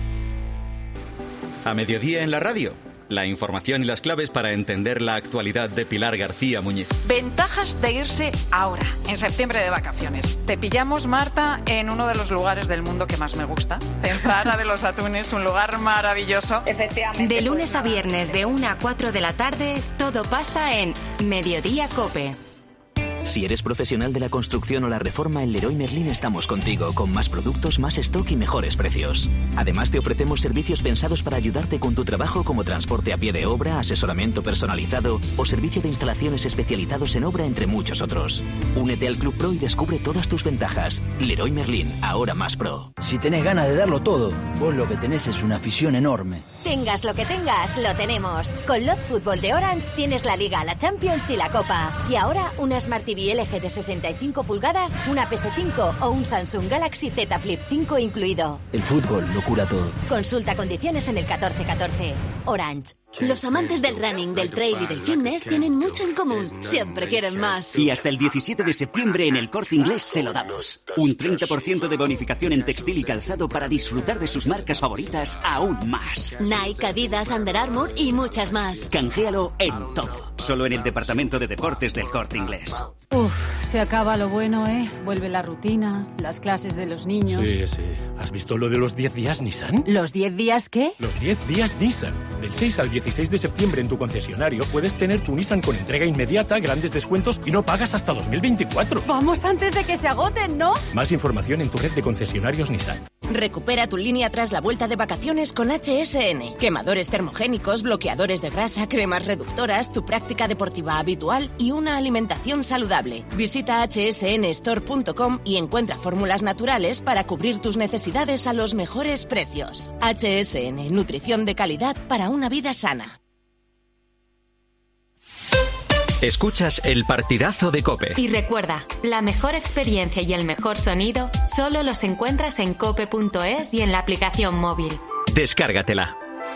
[SPEAKER 14] A mediodía en la radio. La información y las claves para entender la actualidad de Pilar García Muñiz.
[SPEAKER 15] Ventajas de irse ahora, en septiembre de vacaciones. Te pillamos, Marta, en uno de los lugares del mundo que más me gusta. Centrara de los Atunes, un lugar maravilloso. Efectivamente.
[SPEAKER 2] De lunes a viernes de una a cuatro de la tarde, todo pasa en Mediodía Cope.
[SPEAKER 16] Si eres profesional de la construcción o la reforma, en Leroy Merlin estamos contigo, con más productos, más stock y mejores precios. Además, te ofrecemos servicios pensados para ayudarte con tu trabajo, como transporte a pie de obra, asesoramiento personalizado o servicio de instalaciones especializados en obra, entre muchos otros. Únete al Club Pro y descubre todas tus ventajas. Leroy Merlin, ahora más pro.
[SPEAKER 17] Si tenés ganas de darlo todo, vos lo que tenés es una afición enorme.
[SPEAKER 18] Tengas lo que tengas, lo tenemos. Con Lot Fútbol de Orange tienes la Liga, la Champions y la Copa. Y ahora una Smart T V L G de sesenta y cinco pulgadas, una P S cinco o un Samsung Galaxy Z Flip cinco incluido.
[SPEAKER 17] El fútbol lo cura todo.
[SPEAKER 18] Consulta condiciones en el catorce catorce. Orange. Los amantes del running, del trail y del fitness tienen mucho en común. Siempre quieren más.
[SPEAKER 19] Y hasta el diecisiete de septiembre en el Corte Inglés se lo damos. Un treinta por ciento de bonificación en textil y calzado para disfrutar de sus marcas favoritas aún más.
[SPEAKER 18] Nike, Adidas, Under Armour y muchas más.
[SPEAKER 19] Canjéalo en todo. Solo en el departamento de deportes del Corte Inglés.
[SPEAKER 20] Uf, se acaba lo bueno, ¿eh? Vuelve la rutina, las clases de los niños.
[SPEAKER 21] Sí, sí. ¿Has visto lo de los diez días Nissan?
[SPEAKER 20] ¿Los diez días qué?
[SPEAKER 21] Los diez días Nissan. Del seis al dieciséis de septiembre en tu concesionario puedes tener tu Nissan con entrega inmediata, grandes descuentos y no pagas hasta dos mil veinticuatro.
[SPEAKER 20] Vamos antes de que se agoten, ¿no?
[SPEAKER 21] Más información en tu red de concesionarios Nissan.
[SPEAKER 13] Recupera tu línea tras la vuelta de vacaciones con H S N. Quemadores termogénicos, bloqueadores de grasa, cremas reductoras, tu práctica deportiva habitual y una alimentación saludable. Visita hache ese ene store punto com y encuentra fórmulas naturales para cubrir tus necesidades a los mejores precios. H S N, nutrición de calidad para una vida sana.
[SPEAKER 3] Escuchas el partidazo de COPE.
[SPEAKER 2] Y recuerda, la mejor experiencia y el mejor sonido solo los encuentras en cope punto es y en la aplicación móvil.
[SPEAKER 3] Descárgatela.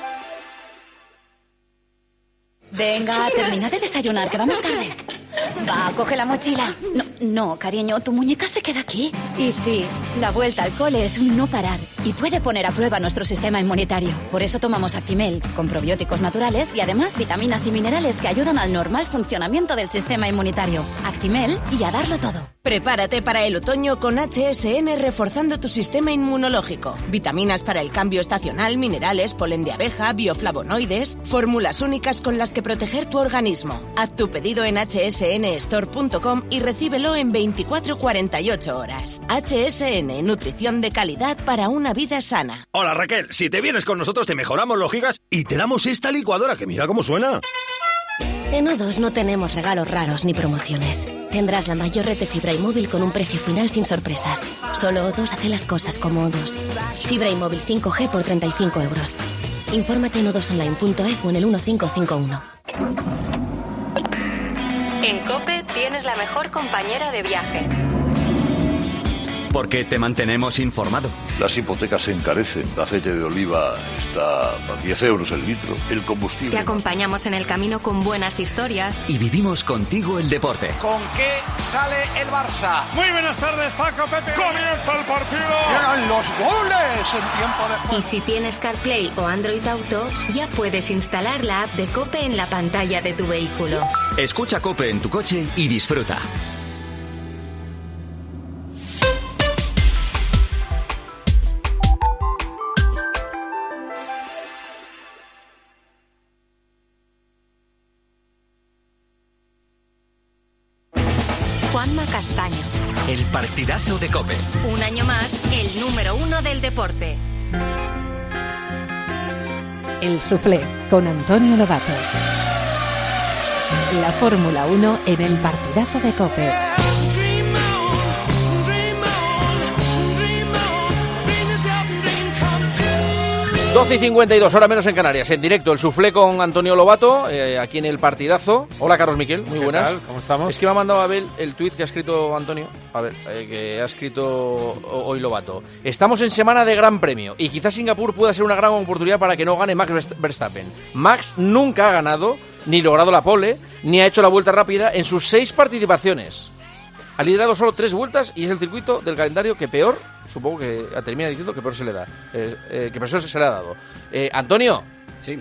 [SPEAKER 22] Venga, termina de desayunar, que vamos tarde. Va, coge la mochila. No, no, cariño, tu muñeca se queda aquí. Y sí, la vuelta al cole es un no parar y puede poner a prueba nuestro sistema inmunitario. Por eso tomamos Actimel, con probióticos naturales y además vitaminas y minerales que ayudan al normal funcionamiento del sistema inmunitario. Actimel y a darlo todo.
[SPEAKER 13] Prepárate para el otoño con H S N reforzando tu sistema inmunológico. Vitaminas para el cambio estacional, minerales, polen de abeja, bioflavonoides, fórmulas únicas con las que proteger tu organismo. Haz tu pedido en hache ese ene store punto com y recíbelo en veinticuatro a cuarenta y ocho horas. H S N, nutrición de calidad para una vida sana.
[SPEAKER 23] Hola Raquel, si te vienes con nosotros te mejoramos los gigas y te damos esta licuadora que mira cómo suena.
[SPEAKER 24] En O dos no tenemos regalos raros ni promociones. Tendrás la mayor red de fibra y móvil con un precio final sin sorpresas. Solo O dos hace las cosas como O dos. Fibra y móvil cinco G por treinta y cinco euros. Infórmate en o dos online punto es o en el uno cinco cinco uno.
[SPEAKER 2] En COPE tienes la mejor compañera de viaje.
[SPEAKER 3] Porque te mantenemos informado.
[SPEAKER 25] Las hipotecas se encarecen. El aceite de oliva está a diez euros el litro. El combustible...
[SPEAKER 2] Te acompañamos en el camino con buenas historias.
[SPEAKER 3] Y vivimos contigo el deporte.
[SPEAKER 4] ¿Con qué sale el Barça?
[SPEAKER 26] Muy buenas tardes, Paco, Pepe. ¡Comienza el partido!
[SPEAKER 4] ¡Llegan los goles en tiempo de juego!
[SPEAKER 2] Y si tienes CarPlay o Android Auto, ya puedes instalar la app de COPE en la pantalla de tu vehículo.
[SPEAKER 3] Escucha COPE en tu coche y disfruta.
[SPEAKER 2] Juanma Castaño.
[SPEAKER 3] El partidazo de COPE.
[SPEAKER 2] Un año más, el número uno del deporte.
[SPEAKER 27] El Soufflé, con Antonio Lobato. La Fórmula uno en el partidazo de COPE.
[SPEAKER 4] doce y cincuenta y dos, hora menos en Canarias. En directo, el Soufflé con Antonio Lobato, eh, aquí en el partidazo. Hola, Carlos Miquel, muy
[SPEAKER 28] ¿Qué
[SPEAKER 4] buenas.
[SPEAKER 28] tal? ¿Cómo estamos?
[SPEAKER 4] Es que me ha mandado Abel el tuit que ha escrito Antonio. A ver, eh, que ha escrito hoy Lobato. Estamos en semana de Gran Premio y quizás Singapur pueda ser una gran oportunidad para que no gane Max Verstappen. Max nunca ha ganado, ni logrado la pole, ni ha hecho la vuelta rápida en sus seis participaciones. Ha liderado solo tres vueltas y es el circuito del calendario que peor, supongo que termina diciendo que peor se le da, eh, eh, que peor se le ha dado. Eh, Antonio.
[SPEAKER 12] Sí.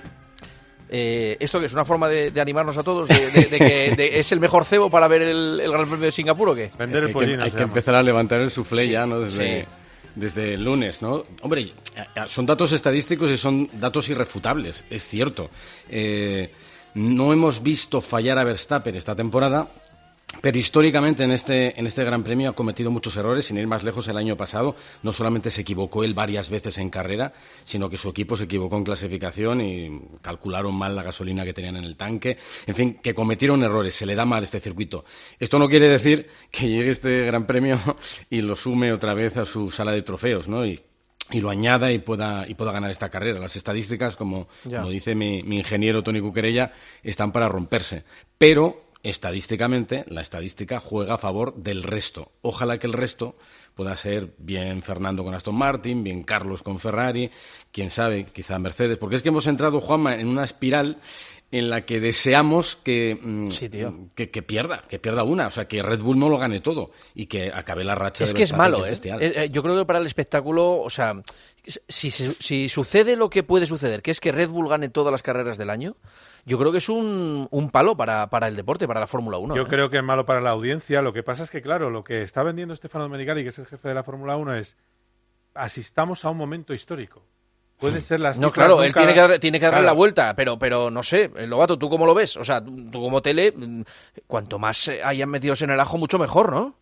[SPEAKER 4] Eh, ¿Esto que es una forma de, de animarnos a todos? ¿De, de, de que de, es el mejor cebo para ver el, el Gran Premio de Singapur o qué?
[SPEAKER 12] Vender el pollino. Hay que, hay que empezar a levantar el soufflé
[SPEAKER 4] sí,
[SPEAKER 12] ya, ¿no? Desde,
[SPEAKER 4] sí.
[SPEAKER 12] desde el lunes, ¿no? Hombre, son datos estadísticos y son datos irrefutables, es cierto. Eh, no hemos visto fallar a Verstappen esta temporada. Pero históricamente en este, en este Gran Premio ha cometido muchos errores, sin ir más lejos el año pasado. No solamente se equivocó él varias veces en carrera, sino que su equipo se equivocó en clasificación y calcularon mal la gasolina que tenían en el tanque. En fin, que cometieron errores, se le da mal este circuito. Esto no quiere decir que llegue este Gran Premio y lo sume otra vez a su sala de trofeos, ¿no? Y, y lo añada y pueda, y pueda ganar esta carrera. Las estadísticas, como, como dice mi, mi ingeniero Toni Cuquerella, están para romperse. Pero... estadísticamente, la estadística juega a favor del resto. Ojalá que el resto pueda ser bien Fernando con Aston Martin, bien Carlos con Ferrari, quién sabe, quizá Mercedes. Porque es que hemos entrado, Juanma, en una espiral en la que deseamos que, mm, sí, que, que pierda, que pierda una. O sea, que Red Bull no lo gane todo y que acabe la racha.
[SPEAKER 4] Es
[SPEAKER 12] de
[SPEAKER 4] que es malo,
[SPEAKER 12] que
[SPEAKER 4] es ¿eh? Eh, Yo creo que para el espectáculo, o sea, si, si, si sucede lo que puede suceder, que es que Red Bull gane todas las carreras del año, yo creo que es un, un palo para, para el deporte, para la Fórmula uno.
[SPEAKER 28] Yo
[SPEAKER 4] ¿eh?
[SPEAKER 28] creo que es malo para la audiencia. Lo que pasa es que, claro, lo que está vendiendo Stefano Domenicali, que es el jefe de la Fórmula uno, es asistamos a un momento histórico. Puede ser las
[SPEAKER 4] No, claro, nunca... él tiene que, dar, tiene que darle claro. la vuelta, pero, pero no sé, Lobato, ¿tú cómo lo ves? O sea, tú, tú como tele, cuanto más hayan metidos en el ajo, mucho mejor, ¿no?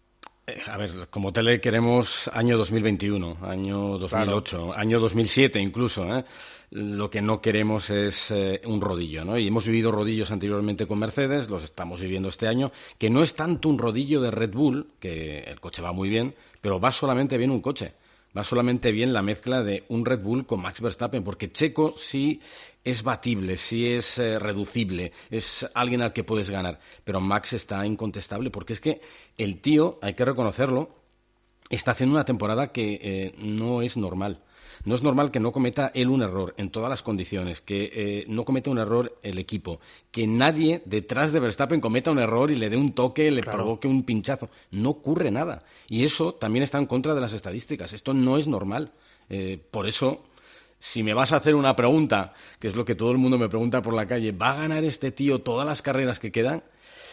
[SPEAKER 12] A ver, como tele queremos año dos mil veintiuno, año dos mil ocho, claro. Año dos mil siete incluso, ¿eh? Lo que no queremos es eh, un rodillo, ¿no? Y hemos vivido rodillos anteriormente con Mercedes, los estamos viviendo este año, que no es tanto un rodillo de Red Bull, que el coche va muy bien, pero va solamente bien un coche. Va solamente bien la mezcla de un Red Bull con Max Verstappen, porque Checo sí es batible, sí es eh, reducible, es alguien al que puedes ganar, pero Max está incontestable, porque es que el tío, hay que reconocerlo, está haciendo una temporada que eh, no es normal. No es normal que no cometa él un error en todas las condiciones, que eh, no cometa un error el equipo, que nadie detrás de Verstappen cometa un error y le dé un toque, le claro. provoque un pinchazo. No ocurre nada. Y eso también está en contra de las estadísticas. Esto no es normal. Eh, por eso, si me vas a hacer una pregunta, que es lo que todo el mundo me pregunta por la calle, ¿va a ganar este tío todas las carreras que quedan?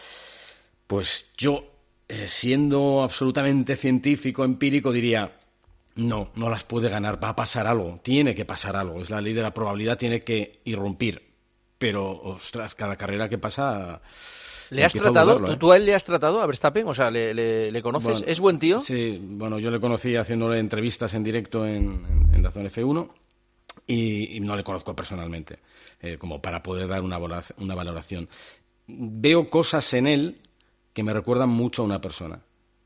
[SPEAKER 12] Pues yo, eh, siendo absolutamente científico, empírico, diría... No, no las puede ganar, va a pasar algo, tiene que pasar algo, es la ley de la probabilidad, tiene que irrumpir. Pero, ostras, cada carrera que pasa...
[SPEAKER 4] ¿Le has tratado? Dudarlo, ¿eh? ¿Tú a él le has tratado a Verstappen? O sea, ¿le, le, le conoces?
[SPEAKER 12] Bueno,
[SPEAKER 4] ¿Es buen tío?
[SPEAKER 12] Sí, bueno, yo le conocí haciéndole entrevistas en directo en, en, en Dazón F uno y, y no le conozco personalmente, eh, como para poder dar una, una valoración. Veo cosas en él que me recuerdan mucho a una persona,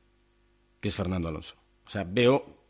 [SPEAKER 12] que es Fernando Alonso. O sea, veo...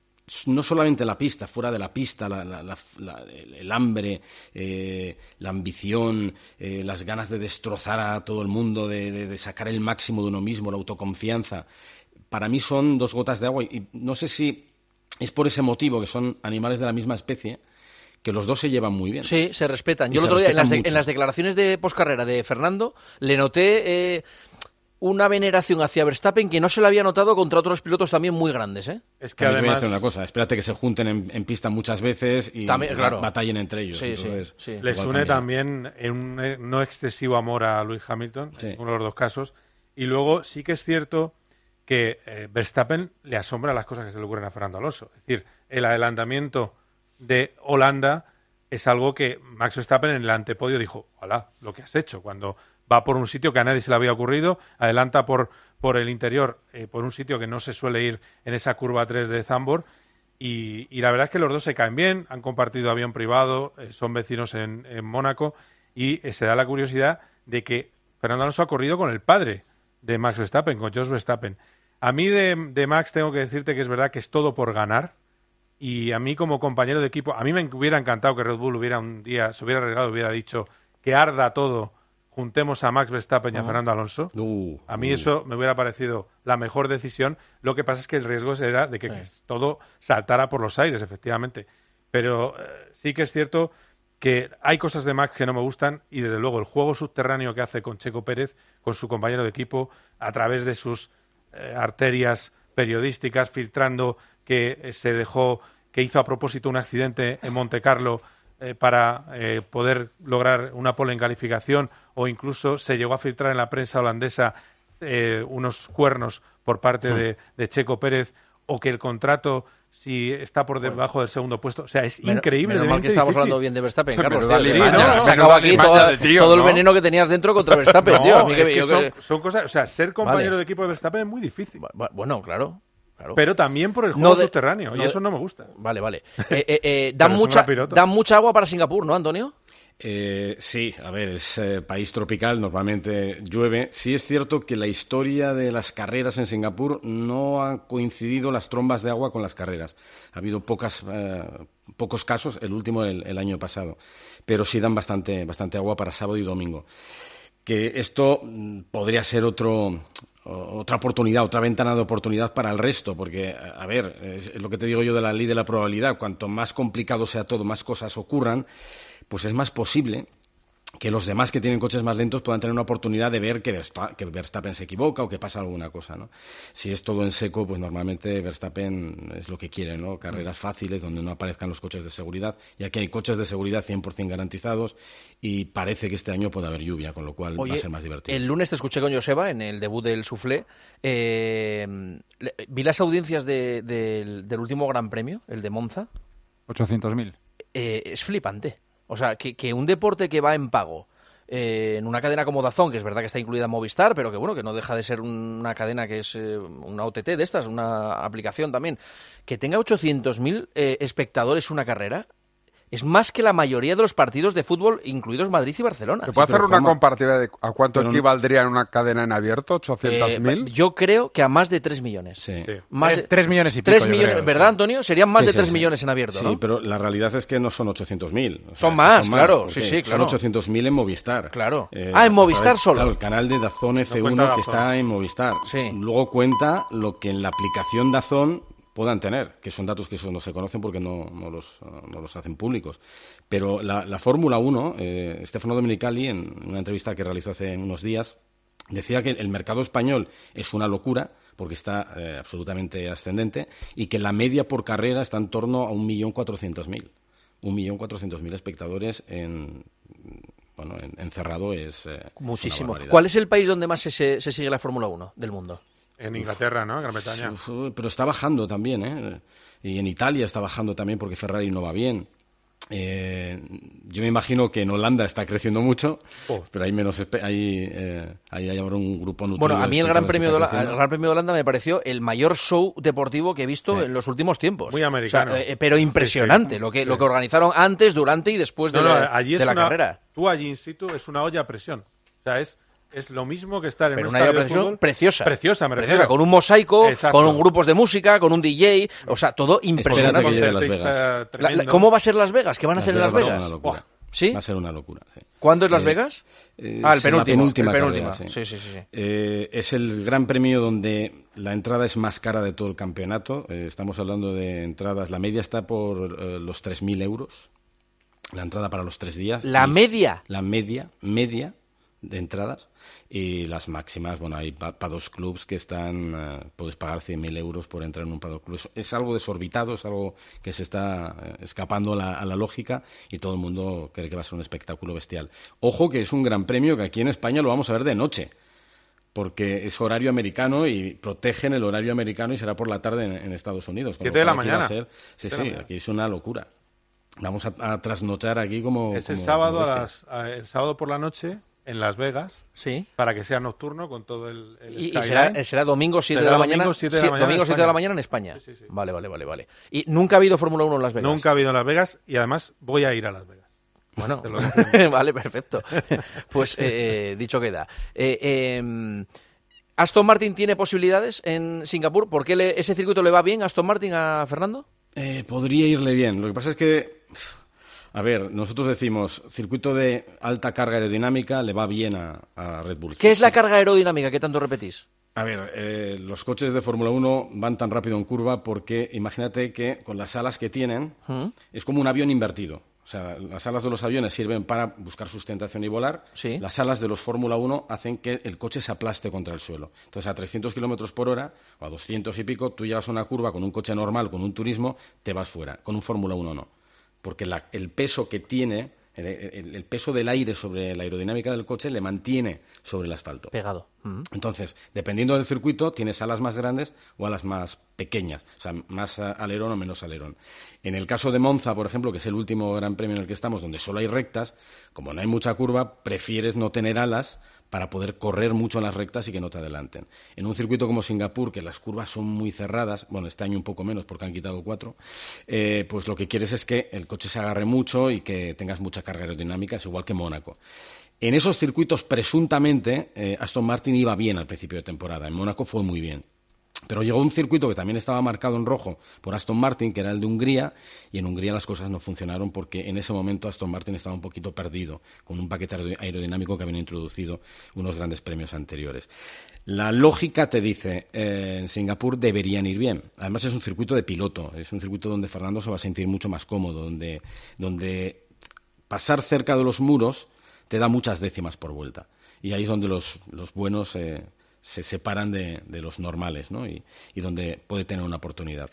[SPEAKER 12] no solamente la pista, fuera de la pista, la, la, la, la, el hambre, eh, la ambición, eh, las ganas de destrozar a todo el mundo, de, de, de sacar el máximo de uno mismo, la autoconfianza. Para mí son dos gotas de agua y, y no sé si es por ese motivo, que son animales de la misma especie, que los dos se llevan muy bien.
[SPEAKER 4] Sí, se respetan. Yo el otro día, en las, de, en las declaraciones de poscarrera de Fernando, le noté... Eh, una veneración hacia Verstappen que no se le había notado contra otros pilotos también muy grandes, ¿eh?
[SPEAKER 12] Es que además... Voy a decir una cosa, espérate que se junten en, en pista muchas veces y
[SPEAKER 4] también, claro.
[SPEAKER 12] batallen entre ellos.
[SPEAKER 4] Sí,
[SPEAKER 12] Entonces,
[SPEAKER 4] sí, sí.
[SPEAKER 28] Les une también en un no excesivo amor a Lewis Hamilton, sí. en uno de los dos casos. Y luego sí que es cierto que eh, Verstappen le asombra las cosas que se le ocurren a Fernando Alonso. Es decir, el adelantamiento de Holanda es algo que Max Verstappen en el antepodio dijo, hola, lo que has hecho, cuando... va por un sitio que a nadie se le había ocurrido, adelanta por, por el interior, eh, por un sitio que no se suele ir en esa curva tres de Zandvoort, y, y la verdad es que los dos se caen bien, han compartido avión privado, eh, son vecinos en, en Mónaco, y eh, se da la curiosidad de que Fernando Alonso ha corrido con el padre de Max Verstappen, con Jos Verstappen. A mí de, de Max tengo que decirte que es verdad que es todo por ganar, y a mí como compañero de equipo, a mí me hubiera encantado que Red Bull hubiera un día, se hubiera arriesgado, hubiera dicho que arda todo, juntemos a Max Verstappen y a uh, Fernando Alonso.
[SPEAKER 12] Uh,
[SPEAKER 28] a mí
[SPEAKER 12] uh.
[SPEAKER 28] eso me hubiera parecido la mejor decisión. Lo que pasa es que el riesgo era de que, que todo saltara por los aires, efectivamente. Pero eh, sí que es cierto que hay cosas de Max que no me gustan y, desde luego, el juego subterráneo que hace con Checo Pérez, con su compañero de equipo, a través de sus eh, arterias periodísticas, filtrando que eh, se dejó, que hizo a propósito un accidente en Monte Carlo Eh, para eh, poder lograr una pole en calificación, o incluso se llegó a filtrar en la prensa holandesa eh, unos cuernos por parte mm. de, de Checo Pérez, o que el contrato, si está por debajo del segundo puesto, o sea, es
[SPEAKER 4] menos,
[SPEAKER 28] increíble.
[SPEAKER 4] Menos mal que estamos hablando bien de Verstappen, Carlos.
[SPEAKER 28] Tío,
[SPEAKER 4] tío,
[SPEAKER 28] no, no, no,
[SPEAKER 4] se acabó aquí todo,
[SPEAKER 28] tío,
[SPEAKER 4] todo el
[SPEAKER 28] ¿no?
[SPEAKER 4] veneno que tenías dentro contra Verstappen,
[SPEAKER 28] no,
[SPEAKER 4] tío. A mí que,
[SPEAKER 28] es que
[SPEAKER 4] yo
[SPEAKER 28] son,
[SPEAKER 4] que...
[SPEAKER 28] son cosas, o sea, ser compañero
[SPEAKER 4] vale.
[SPEAKER 28] de equipo de Verstappen es muy difícil.
[SPEAKER 4] Bueno, claro. Claro.
[SPEAKER 28] Pero también por el juego
[SPEAKER 4] no de,
[SPEAKER 28] subterráneo,
[SPEAKER 4] no
[SPEAKER 28] y
[SPEAKER 4] de,
[SPEAKER 28] eso no me gusta.
[SPEAKER 4] Vale, vale. Eh, eh, eh, dan, mucha, dan mucha agua para Singapur, ¿no, Antonio?
[SPEAKER 12] Eh, sí, a ver, es eh, país tropical, normalmente llueve. Sí es cierto que la historia de las carreras en Singapur no han coincidido las trombas de agua con las carreras. Ha habido pocas, eh, pocos casos, el último el, el año pasado, pero sí dan bastante, bastante agua para sábado y domingo. Que esto podría ser otro... otra oportunidad, otra ventana de oportunidad para el resto, porque, a ver, es, es lo que te digo yo de la ley de la probabilidad, cuanto más complicado sea todo, más cosas ocurran, pues es más posible que los demás que tienen coches más lentos puedan tener una oportunidad de ver que, Versta- que Verstappen se equivoca o que pasa alguna cosa, ¿no? Si es todo en seco, pues normalmente Verstappen es lo que quiere, ¿no? Carreras fáciles donde no aparezcan los coches de seguridad, y aquí hay coches de seguridad cien por ciento garantizados y parece que este año puede haber lluvia, con lo cual
[SPEAKER 4] Oye,
[SPEAKER 12] va a ser más divertido.
[SPEAKER 4] El lunes te escuché con Joseba en el debut del Soufflé. Eh, vi las audiencias de, de, del último Gran Premio, el de Monza.
[SPEAKER 1] ochocientos mil.
[SPEAKER 4] Eh, es flipante. O sea, que, que un deporte que va en pago, eh, en una cadena como DAZN, que es verdad que está incluida en Movistar, pero que bueno, que no deja de ser una cadena que es eh, una O T T de estas, una aplicación también, que tenga ochocientos mil eh, espectadores una carrera, es más que la mayoría de los partidos de fútbol, incluidos Madrid y Barcelona.
[SPEAKER 1] ¿Se puede
[SPEAKER 4] sí,
[SPEAKER 1] hacer una
[SPEAKER 4] Juanma,
[SPEAKER 1] comparativa de a cuánto
[SPEAKER 4] pero
[SPEAKER 1] equivaldría en una cadena en abierto? ¿ochocientos mil?
[SPEAKER 4] Eh, yo creo que a más de tres millones.
[SPEAKER 12] Sí.
[SPEAKER 1] Sí.
[SPEAKER 4] Más
[SPEAKER 5] Es
[SPEAKER 4] de,
[SPEAKER 5] tres millones y pico,
[SPEAKER 4] tres
[SPEAKER 5] yo
[SPEAKER 4] millones,
[SPEAKER 5] creo,
[SPEAKER 4] ¿verdad,
[SPEAKER 5] sí.
[SPEAKER 4] Antonio? Serían más
[SPEAKER 12] Sí,
[SPEAKER 4] de
[SPEAKER 12] sí,
[SPEAKER 4] tres
[SPEAKER 12] sí.
[SPEAKER 4] millones en abierto,
[SPEAKER 12] Sí,
[SPEAKER 4] ¿no?
[SPEAKER 12] pero la realidad es que no son ochocientos mil. O sea,
[SPEAKER 4] Son más,
[SPEAKER 12] son
[SPEAKER 4] claro,
[SPEAKER 12] porque
[SPEAKER 4] sí, sí, claro.
[SPEAKER 12] Son ochocientos mil en Movistar.
[SPEAKER 4] Claro.
[SPEAKER 12] Eh,
[SPEAKER 4] Ah, en
[SPEAKER 12] a
[SPEAKER 4] Movistar
[SPEAKER 12] través-
[SPEAKER 4] solo.
[SPEAKER 12] Claro, el canal de DAZN F uno
[SPEAKER 28] cuenta
[SPEAKER 12] que
[SPEAKER 28] DAZN.
[SPEAKER 12] está en Movistar.
[SPEAKER 4] Sí.
[SPEAKER 12] Luego cuenta lo que en la aplicación DAZN puedan tener, que son datos que eso no se conocen porque no, no, los, no los hacen públicos. Pero la, la Fórmula uno, eh, Stefano Domenicali, en una entrevista que realizó hace unos días, decía que el mercado español es una locura porque está eh, absolutamente ascendente y que la media por carrera está en torno a un millón cuatrocientos mil. un millón cuatrocientos mil espectadores en... Bueno, en, encerrado es eh,
[SPEAKER 4] Muchísimo.
[SPEAKER 12] una barbaridad.
[SPEAKER 4] ¿Cuál es el país donde más se, se, se sigue la Fórmula uno del mundo?
[SPEAKER 28] En Inglaterra, ¿no? Gran Bretaña.
[SPEAKER 12] Uf, pero está bajando también, ¿eh? Y en Italia está bajando también porque Ferrari no va bien. Eh, yo me imagino que en Holanda está creciendo mucho,
[SPEAKER 28] Oh.
[SPEAKER 12] pero hay menos espe- hay, eh, hay, hay ahora un grupo nutrido.
[SPEAKER 4] Bueno, a mí
[SPEAKER 12] de
[SPEAKER 4] el Gran,
[SPEAKER 12] espectadores que
[SPEAKER 4] Premio de
[SPEAKER 12] está
[SPEAKER 4] Hola-
[SPEAKER 12] creciendo.
[SPEAKER 4] el Gran Premio de Holanda me pareció el mayor show deportivo que he visto
[SPEAKER 12] Sí.
[SPEAKER 4] en los últimos tiempos.
[SPEAKER 28] Muy americano.
[SPEAKER 4] O sea, eh, pero impresionante
[SPEAKER 28] Sí, sí.
[SPEAKER 4] lo que
[SPEAKER 28] Sí.
[SPEAKER 4] lo que organizaron antes, durante y después de
[SPEAKER 28] No, no,
[SPEAKER 4] la,
[SPEAKER 28] allí es
[SPEAKER 4] de la
[SPEAKER 28] una-
[SPEAKER 4] carrera.
[SPEAKER 28] Tú allí in situ es una olla a presión. O sea, es, es lo mismo que estar en
[SPEAKER 4] Pero
[SPEAKER 28] un
[SPEAKER 4] una
[SPEAKER 28] estadio de
[SPEAKER 4] presión
[SPEAKER 28] fútbol.
[SPEAKER 4] preciosa.
[SPEAKER 28] Preciosa, me
[SPEAKER 4] Preciosa,
[SPEAKER 28] refiero.
[SPEAKER 4] con un mosaico,
[SPEAKER 28] Exacto.
[SPEAKER 4] con un grupos de música, con un D J, o sea, todo impresionante.
[SPEAKER 12] Espérate que llegue Las
[SPEAKER 28] Concertista
[SPEAKER 12] Vegas.
[SPEAKER 4] La-
[SPEAKER 28] tremendo.
[SPEAKER 4] la- ¿Cómo va a ser Las Vegas? ¿Qué van a hacer en Las
[SPEAKER 12] va a ser
[SPEAKER 4] Vegas?
[SPEAKER 12] una locura.
[SPEAKER 4] Buah. ¿Sí?
[SPEAKER 12] Va a ser una locura, sí.
[SPEAKER 4] ¿Cuándo es Las
[SPEAKER 12] Eh,
[SPEAKER 4] Vegas?
[SPEAKER 12] eh,
[SPEAKER 4] Ah, el
[SPEAKER 12] es
[SPEAKER 4] penúltimo,
[SPEAKER 12] la penúltima
[SPEAKER 4] el penúltima.
[SPEAKER 12] carrera,
[SPEAKER 4] Sí, sí, sí, sí.
[SPEAKER 12] Eh, es el gran premio donde la entrada es más cara de todo el campeonato. Eh, estamos hablando de entradas, la media está por eh, los tres mil euros, la entrada para los tres días.
[SPEAKER 4] ¿La
[SPEAKER 12] Y-
[SPEAKER 4] media?
[SPEAKER 12] La media, media de entradas. Y las máximas, bueno, hay pa, pa dos clubs que están, eh, puedes pagar cien mil euros por entrar en un paddock club. Es, es algo desorbitado, es algo que se está eh, escapando a la, a la lógica y todo el mundo cree que va a ser un espectáculo bestial. Ojo que es un gran premio que aquí en España lo vamos a ver de noche, porque es horario americano y protegen el horario americano y será por la tarde en, en Estados Unidos. con lo
[SPEAKER 28] Siete de la
[SPEAKER 12] cual aquí va a
[SPEAKER 28] mañana.
[SPEAKER 12] ser- sí,
[SPEAKER 28] Siete de la
[SPEAKER 12] sí,
[SPEAKER 28] mañana.
[SPEAKER 12] aquí es una locura. Vamos a, a trasnochar aquí como...
[SPEAKER 28] Es el
[SPEAKER 12] como-
[SPEAKER 28] sábado,
[SPEAKER 12] como
[SPEAKER 28] a
[SPEAKER 12] bestias.
[SPEAKER 28] las, a- el sábado por la noche en Las Vegas.
[SPEAKER 4] Sí.
[SPEAKER 28] Para que sea nocturno con todo el, el
[SPEAKER 4] Y, y
[SPEAKER 28] skyline.
[SPEAKER 4] será, eh, será domingo siete
[SPEAKER 28] Será
[SPEAKER 4] de la
[SPEAKER 28] domingo
[SPEAKER 4] mañana.
[SPEAKER 28] siete de la
[SPEAKER 4] sí,
[SPEAKER 28] mañana en
[SPEAKER 4] domingo siete de la
[SPEAKER 28] España.
[SPEAKER 4] mañana en España.
[SPEAKER 28] Sí, sí, sí.
[SPEAKER 4] Vale, vale, vale, vale. Y nunca ha habido Fórmula uno en Las Vegas.
[SPEAKER 28] Nunca ha habido en Las Vegas y además voy a ir a Las Vegas.
[SPEAKER 4] Bueno,
[SPEAKER 28] Te lo digo.
[SPEAKER 4] vale, perfecto. Pues eh, eh, dicho queda. Eh, eh, ¿Aston Martin tiene posibilidades en Singapur? ¿Por qué le- ese circuito le va bien a Aston Martin, a Fernando?
[SPEAKER 12] Eh, podría irle bien. Lo que pasa es que, a ver, nosotros decimos, circuito de alta carga aerodinámica le va bien a, a Red Bull.
[SPEAKER 4] ¿Qué es la carga aerodinámica que tanto repetís?
[SPEAKER 12] A ver, eh, los coches de Fórmula uno van tan rápido en curva porque imagínate que con las alas que tienen
[SPEAKER 4] ¿Mm?
[SPEAKER 12] es como un avión invertido. O sea, las alas de los aviones sirven para buscar sustentación y volar.
[SPEAKER 4] Sí.
[SPEAKER 12] Las alas de los Fórmula uno hacen que el coche se aplaste contra el suelo. Entonces, a trescientos kilómetros por hora o a doscientos y pico, tú llevas una curva con un coche normal, con un turismo, te vas fuera. Con un Fórmula uno no. Porque la- el peso que tiene, el, el- el peso del aire sobre la aerodinámica del coche le mantiene sobre el asfalto.
[SPEAKER 4] Pegado. Mm.
[SPEAKER 12] Entonces, dependiendo del circuito, tienes alas más grandes o alas más pequeñas, o sea, más a- alerón o menos alerón. En el caso de Monza, por ejemplo, que es el último gran premio en el que estamos, donde solo hay rectas, como no hay mucha curva, prefieres no tener alas para poder correr mucho en las rectas y que no te adelanten. En un circuito como Singapur, que las curvas son muy cerradas, bueno, este año un poco menos porque han quitado cuatro, eh, pues lo que quieres es que el coche se agarre mucho y que tengas mucha carga aerodinámica, es igual que Mónaco. En esos circuitos, presuntamente, eh, Aston Martin iba bien al principio de temporada. En Mónaco fue muy bien. Pero llegó un circuito que también estaba marcado en rojo por Aston Martin, que era el de Hungría, y en Hungría las cosas no funcionaron porque en ese momento Aston Martin estaba un poquito perdido con un paquete aer- aerodinámico que habían introducido unos grandes premios anteriores. La lógica te dice, eh, en Singapur deberían ir bien. Además es un circuito de piloto, es un circuito donde Fernando se va a sentir mucho más cómodo, donde, donde pasar cerca de los muros te da muchas décimas por vuelta. Y ahí es donde los, los buenos eh, se separan de, de los normales, ¿no? Y, y donde puede tener una oportunidad.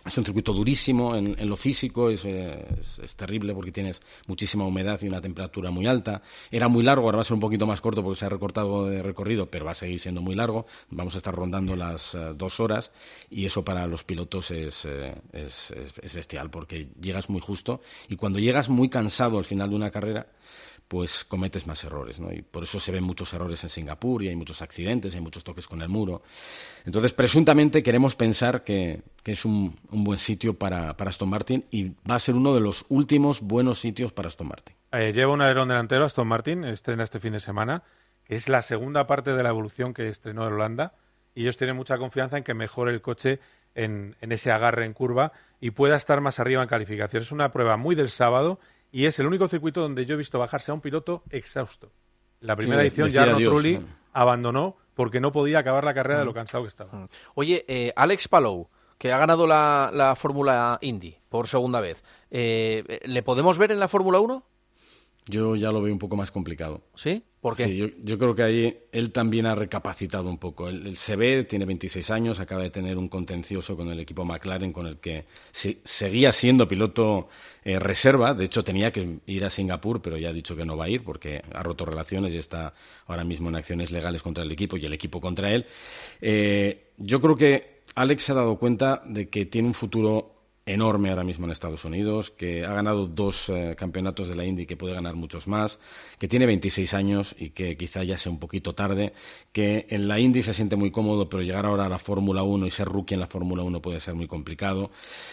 [SPEAKER 12] Es un circuito durísimo en, en lo físico, es, es, es terrible porque tienes muchísima humedad y una temperatura muy alta. Era muy largo, ahora va a ser un poquito más corto porque se ha recortado de recorrido, pero va a seguir siendo muy largo. Vamos a estar rondando las uh, dos horas y eso para los pilotos es, eh, es, es, es bestial porque llegas muy justo y cuando llegas muy cansado al final de una carrera, pues cometes más errores, ¿no? Y por eso se ven muchos errores en Singapur y hay muchos accidentes, hay muchos toques con el muro. Entonces, presuntamente queremos pensar que, que es un, un buen sitio para, para Aston Martin y va a ser uno de los últimos buenos sitios para Aston Martin.
[SPEAKER 28] Eh, lleva un alerón delantero Aston Martin, estrena este fin de semana, que es la segunda parte de la evolución que estrenó en Holanda y ellos tienen mucha confianza en que mejore el coche en, en ese agarre en curva y pueda estar más arriba en calificación. Es una prueba muy del sábado y es el único circuito donde yo he visto bajarse a un piloto exhausto. La primera sí, edición, Jarno Trulli ¿no? abandonó porque no podía acabar la carrera mm. de lo cansado que estaba. Mm.
[SPEAKER 4] Oye, eh, Alex Palou, que ha ganado la, la Fórmula Indy por segunda vez, eh, ¿le podemos ver en la Fórmula uno?
[SPEAKER 12] Yo ya lo veo un poco más complicado.
[SPEAKER 4] ¿Sí? ¿Por qué?
[SPEAKER 12] Sí, yo, yo creo que ahí él también ha recapacitado un poco. Él, él se ve, tiene veintiséis años, acaba de tener un contencioso con el equipo McLaren con el que se, seguía siendo piloto eh, reserva. De hecho, tenía que ir a Singapur, pero ya ha dicho que no va a ir porque ha roto relaciones y está ahora mismo en acciones legales contra el equipo y el equipo contra él. Eh, yo creo que Alex se ha dado cuenta de que tiene un futuro enorme ahora mismo en Estados Unidos, que ha ganado dos eh, campeonatos de la Indy, que puede ganar muchos más, que tiene veintiséis años y que quizá ya sea un poquito tarde, que en la Indy se siente muy cómodo, pero llegar ahora a la Fórmula uno y ser rookie en la Fórmula uno puede ser muy complicado.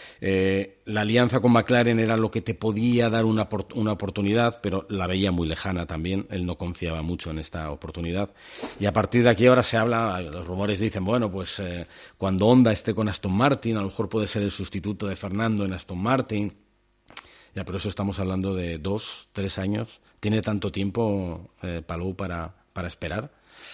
[SPEAKER 12] Eh, la alianza con McLaren era lo que te podía dar una, una oportunidad, pero la veía muy lejana también. Él no confiaba mucho en esta oportunidad. Y a partir de aquí ahora se habla, los rumores dicen, bueno, pues eh, cuando Honda esté con Aston Martin, a lo mejor puede ser el sustituto de Fernando en Aston Martin. Ya, pero eso estamos hablando de dos, tres años. ¿Tiene tanto tiempo eh, Palou para, para esperar?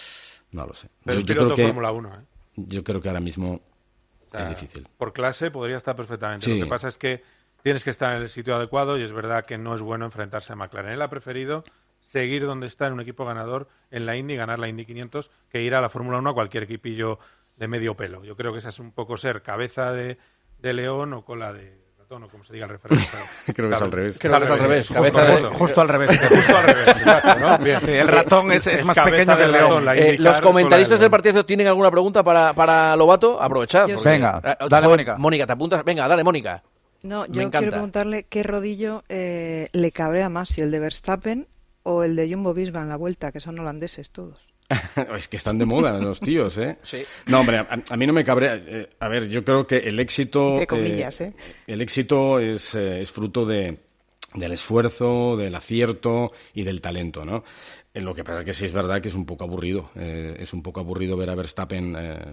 [SPEAKER 12] No lo sé.
[SPEAKER 28] Pero
[SPEAKER 12] yo,
[SPEAKER 28] el
[SPEAKER 12] yo
[SPEAKER 28] piloto
[SPEAKER 12] creo que,
[SPEAKER 28] Fórmula uno, ¿eh?
[SPEAKER 12] Yo creo que ahora mismo o sea, es difícil.
[SPEAKER 28] Por clase podría estar perfectamente.
[SPEAKER 12] Sí.
[SPEAKER 28] Lo que pasa es que tienes que estar en el sitio adecuado y es verdad que no es bueno enfrentarse a McLaren. Él ha preferido seguir donde está en un equipo ganador en la Indy, ganar la Indy quinientos, que ir a la Fórmula uno a cualquier equipillo de medio pelo. Yo creo que esa es un poco ser cabeza de, de león o cola de ratón, o como se diga el referente.
[SPEAKER 12] Creo que es al revés.
[SPEAKER 4] Creo que es al revés.
[SPEAKER 28] Justo,
[SPEAKER 4] Cabeza
[SPEAKER 28] justo,
[SPEAKER 4] de...
[SPEAKER 28] justo al revés. Justo al revés, exacto, ¿no? Bien.
[SPEAKER 5] Sí, el ratón es, es, es más pequeño que el león.
[SPEAKER 4] Eh, los comentaristas del partido tienen alguna pregunta para, para Lobato. Aprovechad.
[SPEAKER 5] Porque... Venga,
[SPEAKER 4] eh,
[SPEAKER 5] dale,
[SPEAKER 4] joder,
[SPEAKER 5] Mónica.
[SPEAKER 4] Mónica, ¿te apuntas? Venga, dale, Mónica.
[SPEAKER 6] No, yo quiero preguntarle qué rodillo eh, le cabrea más, si el de Verstappen o el de Jumbo-Visma en la Vuelta, que son holandeses todos.
[SPEAKER 12] Es que están de moda los tíos, ¿eh?
[SPEAKER 4] Sí.
[SPEAKER 12] No, hombre, a, a mí no me cabrea. Eh, a ver, yo creo que el éxito...
[SPEAKER 6] Entre comillas, ¿eh?
[SPEAKER 12] eh el éxito es, eh, es fruto de, del esfuerzo, del acierto y del talento, ¿no? Eh, lo que pasa es que sí es verdad que es un poco aburrido. Eh, es un poco aburrido ver a Verstappen eh,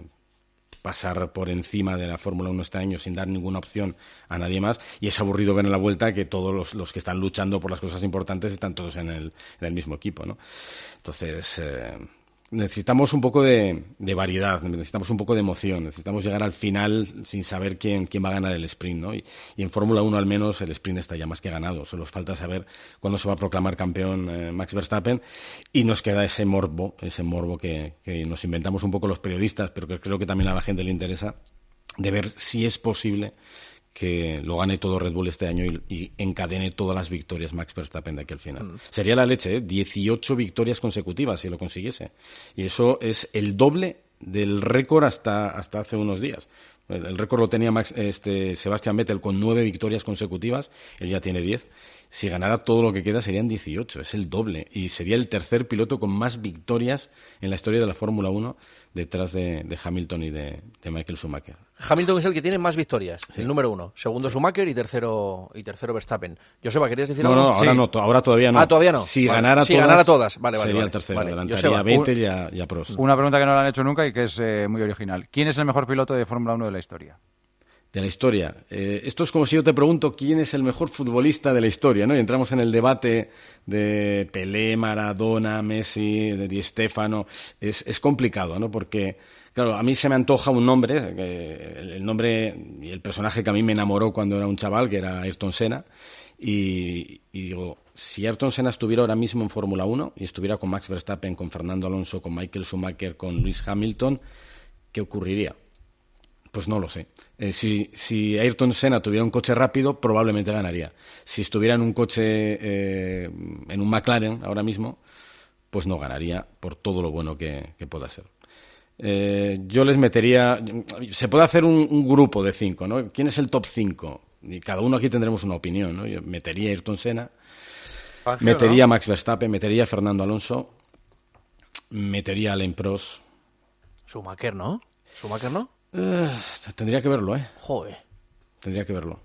[SPEAKER 12] pasar por encima de la Fórmula uno este año sin dar ninguna opción a nadie más, y es aburrido ver en la Vuelta que todos los, los que están luchando por las cosas importantes están todos en el, en el mismo equipo, ¿no? Entonces... Eh, necesitamos un poco de, de variedad, necesitamos un poco de emoción, necesitamos llegar al final sin saber quién, quién va a ganar el sprint, ¿no? Y, y en Fórmula uno al menos el sprint está ya más que ganado, solo falta saber cuándo se va a proclamar campeón eh, Max Verstappen, y nos queda ese morbo, ese morbo que, que nos inventamos un poco los periodistas, pero que creo que también a la gente le interesa, de ver si es posible que lo gane todo Red Bull este año y, y encadene todas las victorias Max Verstappen de aquí al final. Mm. Sería la leche, ¿eh? dieciocho victorias consecutivas si lo consiguiese. Y eso es el doble del récord hasta, hasta hace unos días. El, el récord lo tenía Max, este, Sebastian Vettel con nueve victorias consecutivas, él ya tiene diez. Si ganara todo lo que queda serían dieciocho, es el doble. Y sería el tercer piloto con más victorias en la historia de la Fórmula uno, detrás de, de Hamilton y de, de Michael Schumacher.
[SPEAKER 4] Hamilton es el que tiene más victorias, sí. El número uno. Segundo Schumacher y tercero y tercero Verstappen. Joseba, ¿querías decir
[SPEAKER 12] no,
[SPEAKER 4] algo?
[SPEAKER 12] No, ahora
[SPEAKER 4] sí.
[SPEAKER 12] no, ahora todavía no.
[SPEAKER 4] Ah, todavía no.
[SPEAKER 12] Si
[SPEAKER 4] vale.
[SPEAKER 12] ganara
[SPEAKER 4] si
[SPEAKER 12] todas,
[SPEAKER 4] ganara todas. Vale, vale,
[SPEAKER 12] sería
[SPEAKER 4] vale.
[SPEAKER 12] el tercero,
[SPEAKER 4] Vale.
[SPEAKER 12] adelantaría a Vettel y a, y a Prost.
[SPEAKER 5] Una pregunta que no la han hecho nunca y que es eh, muy original. ¿Quién es el mejor piloto de Fórmula uno de la historia?
[SPEAKER 12] De la historia. Eh, esto es como si yo te pregunto quién es el mejor futbolista de la historia, ¿no? Y entramos en el debate de Pelé, Maradona, Messi, de Di Stéfano. Es, es complicado, ¿no? Porque, claro, a mí se me antoja un nombre, eh, el nombre y el personaje que a mí me enamoró cuando era un chaval, que era Ayrton Senna. Y, y digo, si Ayrton Senna estuviera ahora mismo en Fórmula uno y estuviera con Max Verstappen, con Fernando Alonso, con Michael Schumacher, con Lewis Hamilton, ¿qué ocurriría? Pues no lo sé. Eh, si, si Ayrton Senna tuviera un coche rápido, probablemente ganaría. Si estuviera en un coche, eh, en un McLaren ahora mismo, pues no ganaría por todo lo bueno que, que pueda ser. Eh, yo les metería... Se puede hacer un, un grupo de cinco, ¿no? ¿Quién es el top cinco? Y cada uno aquí tendremos una opinión, ¿no? Yo metería a Ayrton Senna, Fácil, metería a ¿no? Max Verstappen, metería a Fernando Alonso, metería a Alain Prost.
[SPEAKER 4] Schumacher, ¿no? ¿Schumacher no?
[SPEAKER 12] Uh, tendría que verlo, ¿eh?
[SPEAKER 4] Joder.
[SPEAKER 12] Tendría que verlo.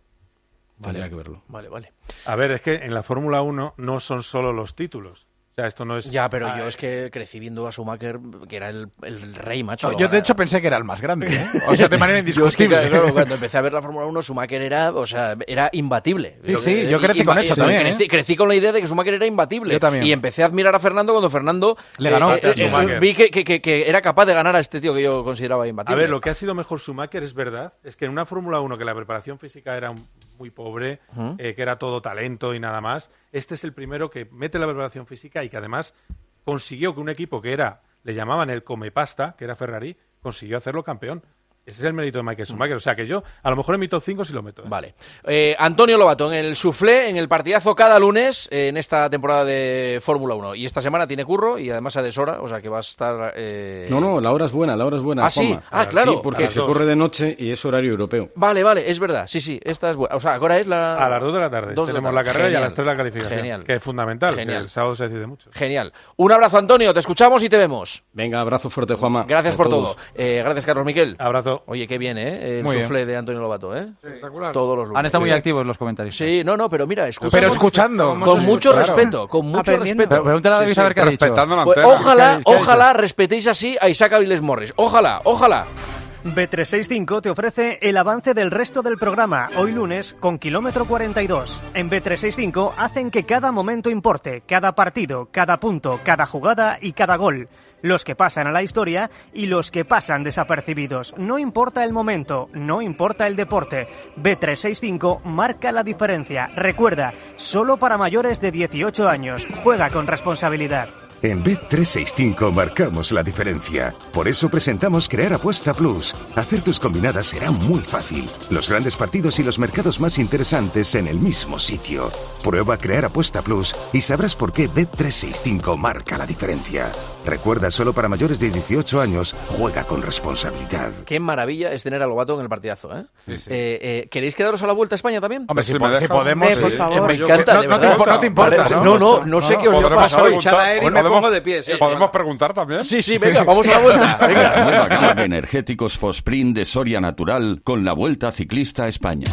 [SPEAKER 4] Vale.
[SPEAKER 12] Tendría que verlo.
[SPEAKER 4] Vale, vale.
[SPEAKER 28] A ver, es que en la Fórmula uno no son solo los títulos. O sea, esto no es...
[SPEAKER 4] Ya, pero
[SPEAKER 28] ah,
[SPEAKER 4] yo es que crecí viendo a Schumacher, que era el, el rey, macho.
[SPEAKER 5] No, yo, de hecho, pensé que era el más grande, ¿eh? O sea, de manera indiscutible.
[SPEAKER 4] Yo es que, claro, cuando empecé a ver la Fórmula uno, Schumacher era, o sea, era imbatible.
[SPEAKER 5] Sí, sí, yo crecí
[SPEAKER 4] y,
[SPEAKER 5] con
[SPEAKER 4] y,
[SPEAKER 5] eso
[SPEAKER 4] y,
[SPEAKER 5] también,
[SPEAKER 4] crecí,
[SPEAKER 5] ¿eh?
[SPEAKER 4] crecí con la idea de que Schumacher era imbatible.
[SPEAKER 5] Yo también.
[SPEAKER 4] Y empecé a admirar a Fernando cuando Fernando...
[SPEAKER 5] Le ganó
[SPEAKER 4] eh,
[SPEAKER 5] a
[SPEAKER 4] eh,
[SPEAKER 5] Schumacher.
[SPEAKER 4] Eh, vi que, que, que, que era capaz de ganar a este tío que yo consideraba imbatible.
[SPEAKER 28] A ver, lo que ha sido mejor Schumacher es verdad, es que en una Fórmula uno que la preparación física era muy pobre, uh-huh. eh, que era todo talento y nada más, este es el primero que mete la preparación física y que además consiguió que un equipo que era, le llamaban el comepasta, que era Ferrari, consiguió hacerlo campeón. Ese es el mérito de Michael Schumacher. O sea que yo, a lo mejor en mi top cinco sí lo meto. ¿eh?
[SPEAKER 4] Vale. Eh, Antonio Lobato, en el Soufflé, en el partidazo cada lunes, eh, en esta temporada de Fórmula uno. Y esta semana tiene curro y además a deshora, o sea que va a estar... Eh...
[SPEAKER 12] No, no, la hora es buena, la hora es buena.
[SPEAKER 4] Ah, sí, ah, claro.
[SPEAKER 12] Sí, porque se corre de noche y es horario europeo.
[SPEAKER 4] Vale, vale, es verdad. Sí, sí, esta es buena. O sea, ahora es la...
[SPEAKER 28] A las dos de la tarde.
[SPEAKER 4] Dos
[SPEAKER 28] Tenemos
[SPEAKER 4] de la,
[SPEAKER 28] la carrera
[SPEAKER 4] Genial.
[SPEAKER 28] y a las tres la calificación.
[SPEAKER 4] Genial.
[SPEAKER 28] Que es fundamental,
[SPEAKER 4] Genial.
[SPEAKER 28] que el sábado se decide mucho.
[SPEAKER 4] Genial. Un abrazo, Antonio, te escuchamos y te vemos.
[SPEAKER 12] Venga, abrazo fuerte, Juanma.
[SPEAKER 4] Gracias
[SPEAKER 12] a
[SPEAKER 4] por
[SPEAKER 12] todos.
[SPEAKER 4] todo. Eh, gracias, Carlos Miquel.
[SPEAKER 28] Abrazo.
[SPEAKER 4] Oye, qué bien, ¿eh? El
[SPEAKER 5] muy
[SPEAKER 4] Soufflé
[SPEAKER 5] bien.
[SPEAKER 4] de Antonio Lobato, ¿eh?
[SPEAKER 28] Espectacular.
[SPEAKER 4] Todos los lunes.
[SPEAKER 5] Han estado muy
[SPEAKER 4] sí.
[SPEAKER 5] activos los comentarios.
[SPEAKER 4] Sí, no, no, pero mira, escuchando.
[SPEAKER 5] Pero escuchando.
[SPEAKER 4] Con mucho
[SPEAKER 5] claro.
[SPEAKER 4] respeto, con mucho
[SPEAKER 6] Aprendiendo.
[SPEAKER 4] respeto.
[SPEAKER 5] Pero pregúntale a David
[SPEAKER 4] Sí,
[SPEAKER 5] a ver
[SPEAKER 4] sí.
[SPEAKER 5] qué ha dicho.
[SPEAKER 1] Respetando la
[SPEAKER 4] Pues
[SPEAKER 1] antena.
[SPEAKER 4] ojalá,
[SPEAKER 1] ¿Qué- qué ha
[SPEAKER 4] ojalá respetéis así a Isaac Aviles Morris. Ojalá, ojalá.
[SPEAKER 7] B trescientos sesenta y cinco te ofrece el avance del resto del programa, hoy lunes, con Kilómetro cuarenta y dos. En B trescientos sesenta y cinco hacen que cada momento importe, cada partido, cada punto, cada jugada y cada gol. Los que pasan a la historia y los que pasan desapercibidos. No importa el momento, no importa el deporte. B trescientos sesenta y cinco marca la diferencia. Recuerda, solo para mayores de dieciocho años. Juega con responsabilidad.
[SPEAKER 8] En Bet trescientos sesenta y cinco marcamos la diferencia. Por eso presentamos Crear Apuesta Plus. Hacer tus combinadas será muy fácil. Los grandes partidos y los mercados más interesantes en el mismo sitio. Prueba Crear Apuesta Plus y sabrás por qué Bet trescientos sesenta y cinco marca la diferencia. Recuerda, solo para mayores de dieciocho años, juega con responsabilidad.
[SPEAKER 4] Qué maravilla es tener a Lobato en el partidazo, ¿eh?
[SPEAKER 1] Sí, sí.
[SPEAKER 4] Eh, eh, ¿Queréis quedaros a la Vuelta a España también?
[SPEAKER 5] Hombre,
[SPEAKER 1] Si
[SPEAKER 5] si,
[SPEAKER 1] me
[SPEAKER 5] po- si
[SPEAKER 1] dejas,
[SPEAKER 5] podemos...
[SPEAKER 6] Hombre, por
[SPEAKER 5] sí.
[SPEAKER 6] favor.
[SPEAKER 4] Me encanta,
[SPEAKER 5] No,
[SPEAKER 4] de
[SPEAKER 5] no te
[SPEAKER 4] verdad.
[SPEAKER 5] impo- no te importa,
[SPEAKER 4] Vale,
[SPEAKER 5] ¿no?
[SPEAKER 4] No, no, no sé qué os
[SPEAKER 1] podremos
[SPEAKER 4] pasa hoy.
[SPEAKER 1] preguntar-
[SPEAKER 4] Echar aire y me
[SPEAKER 1] podemos-
[SPEAKER 4] pongo de pie. sí.
[SPEAKER 1] ¿Podemos preguntar también?
[SPEAKER 4] Sí, sí, venga, vamos a la Vuelta. Venga.
[SPEAKER 9] Nueva gama de energéticos Fosprint de Soria Natural con la Vuelta Ciclista a España.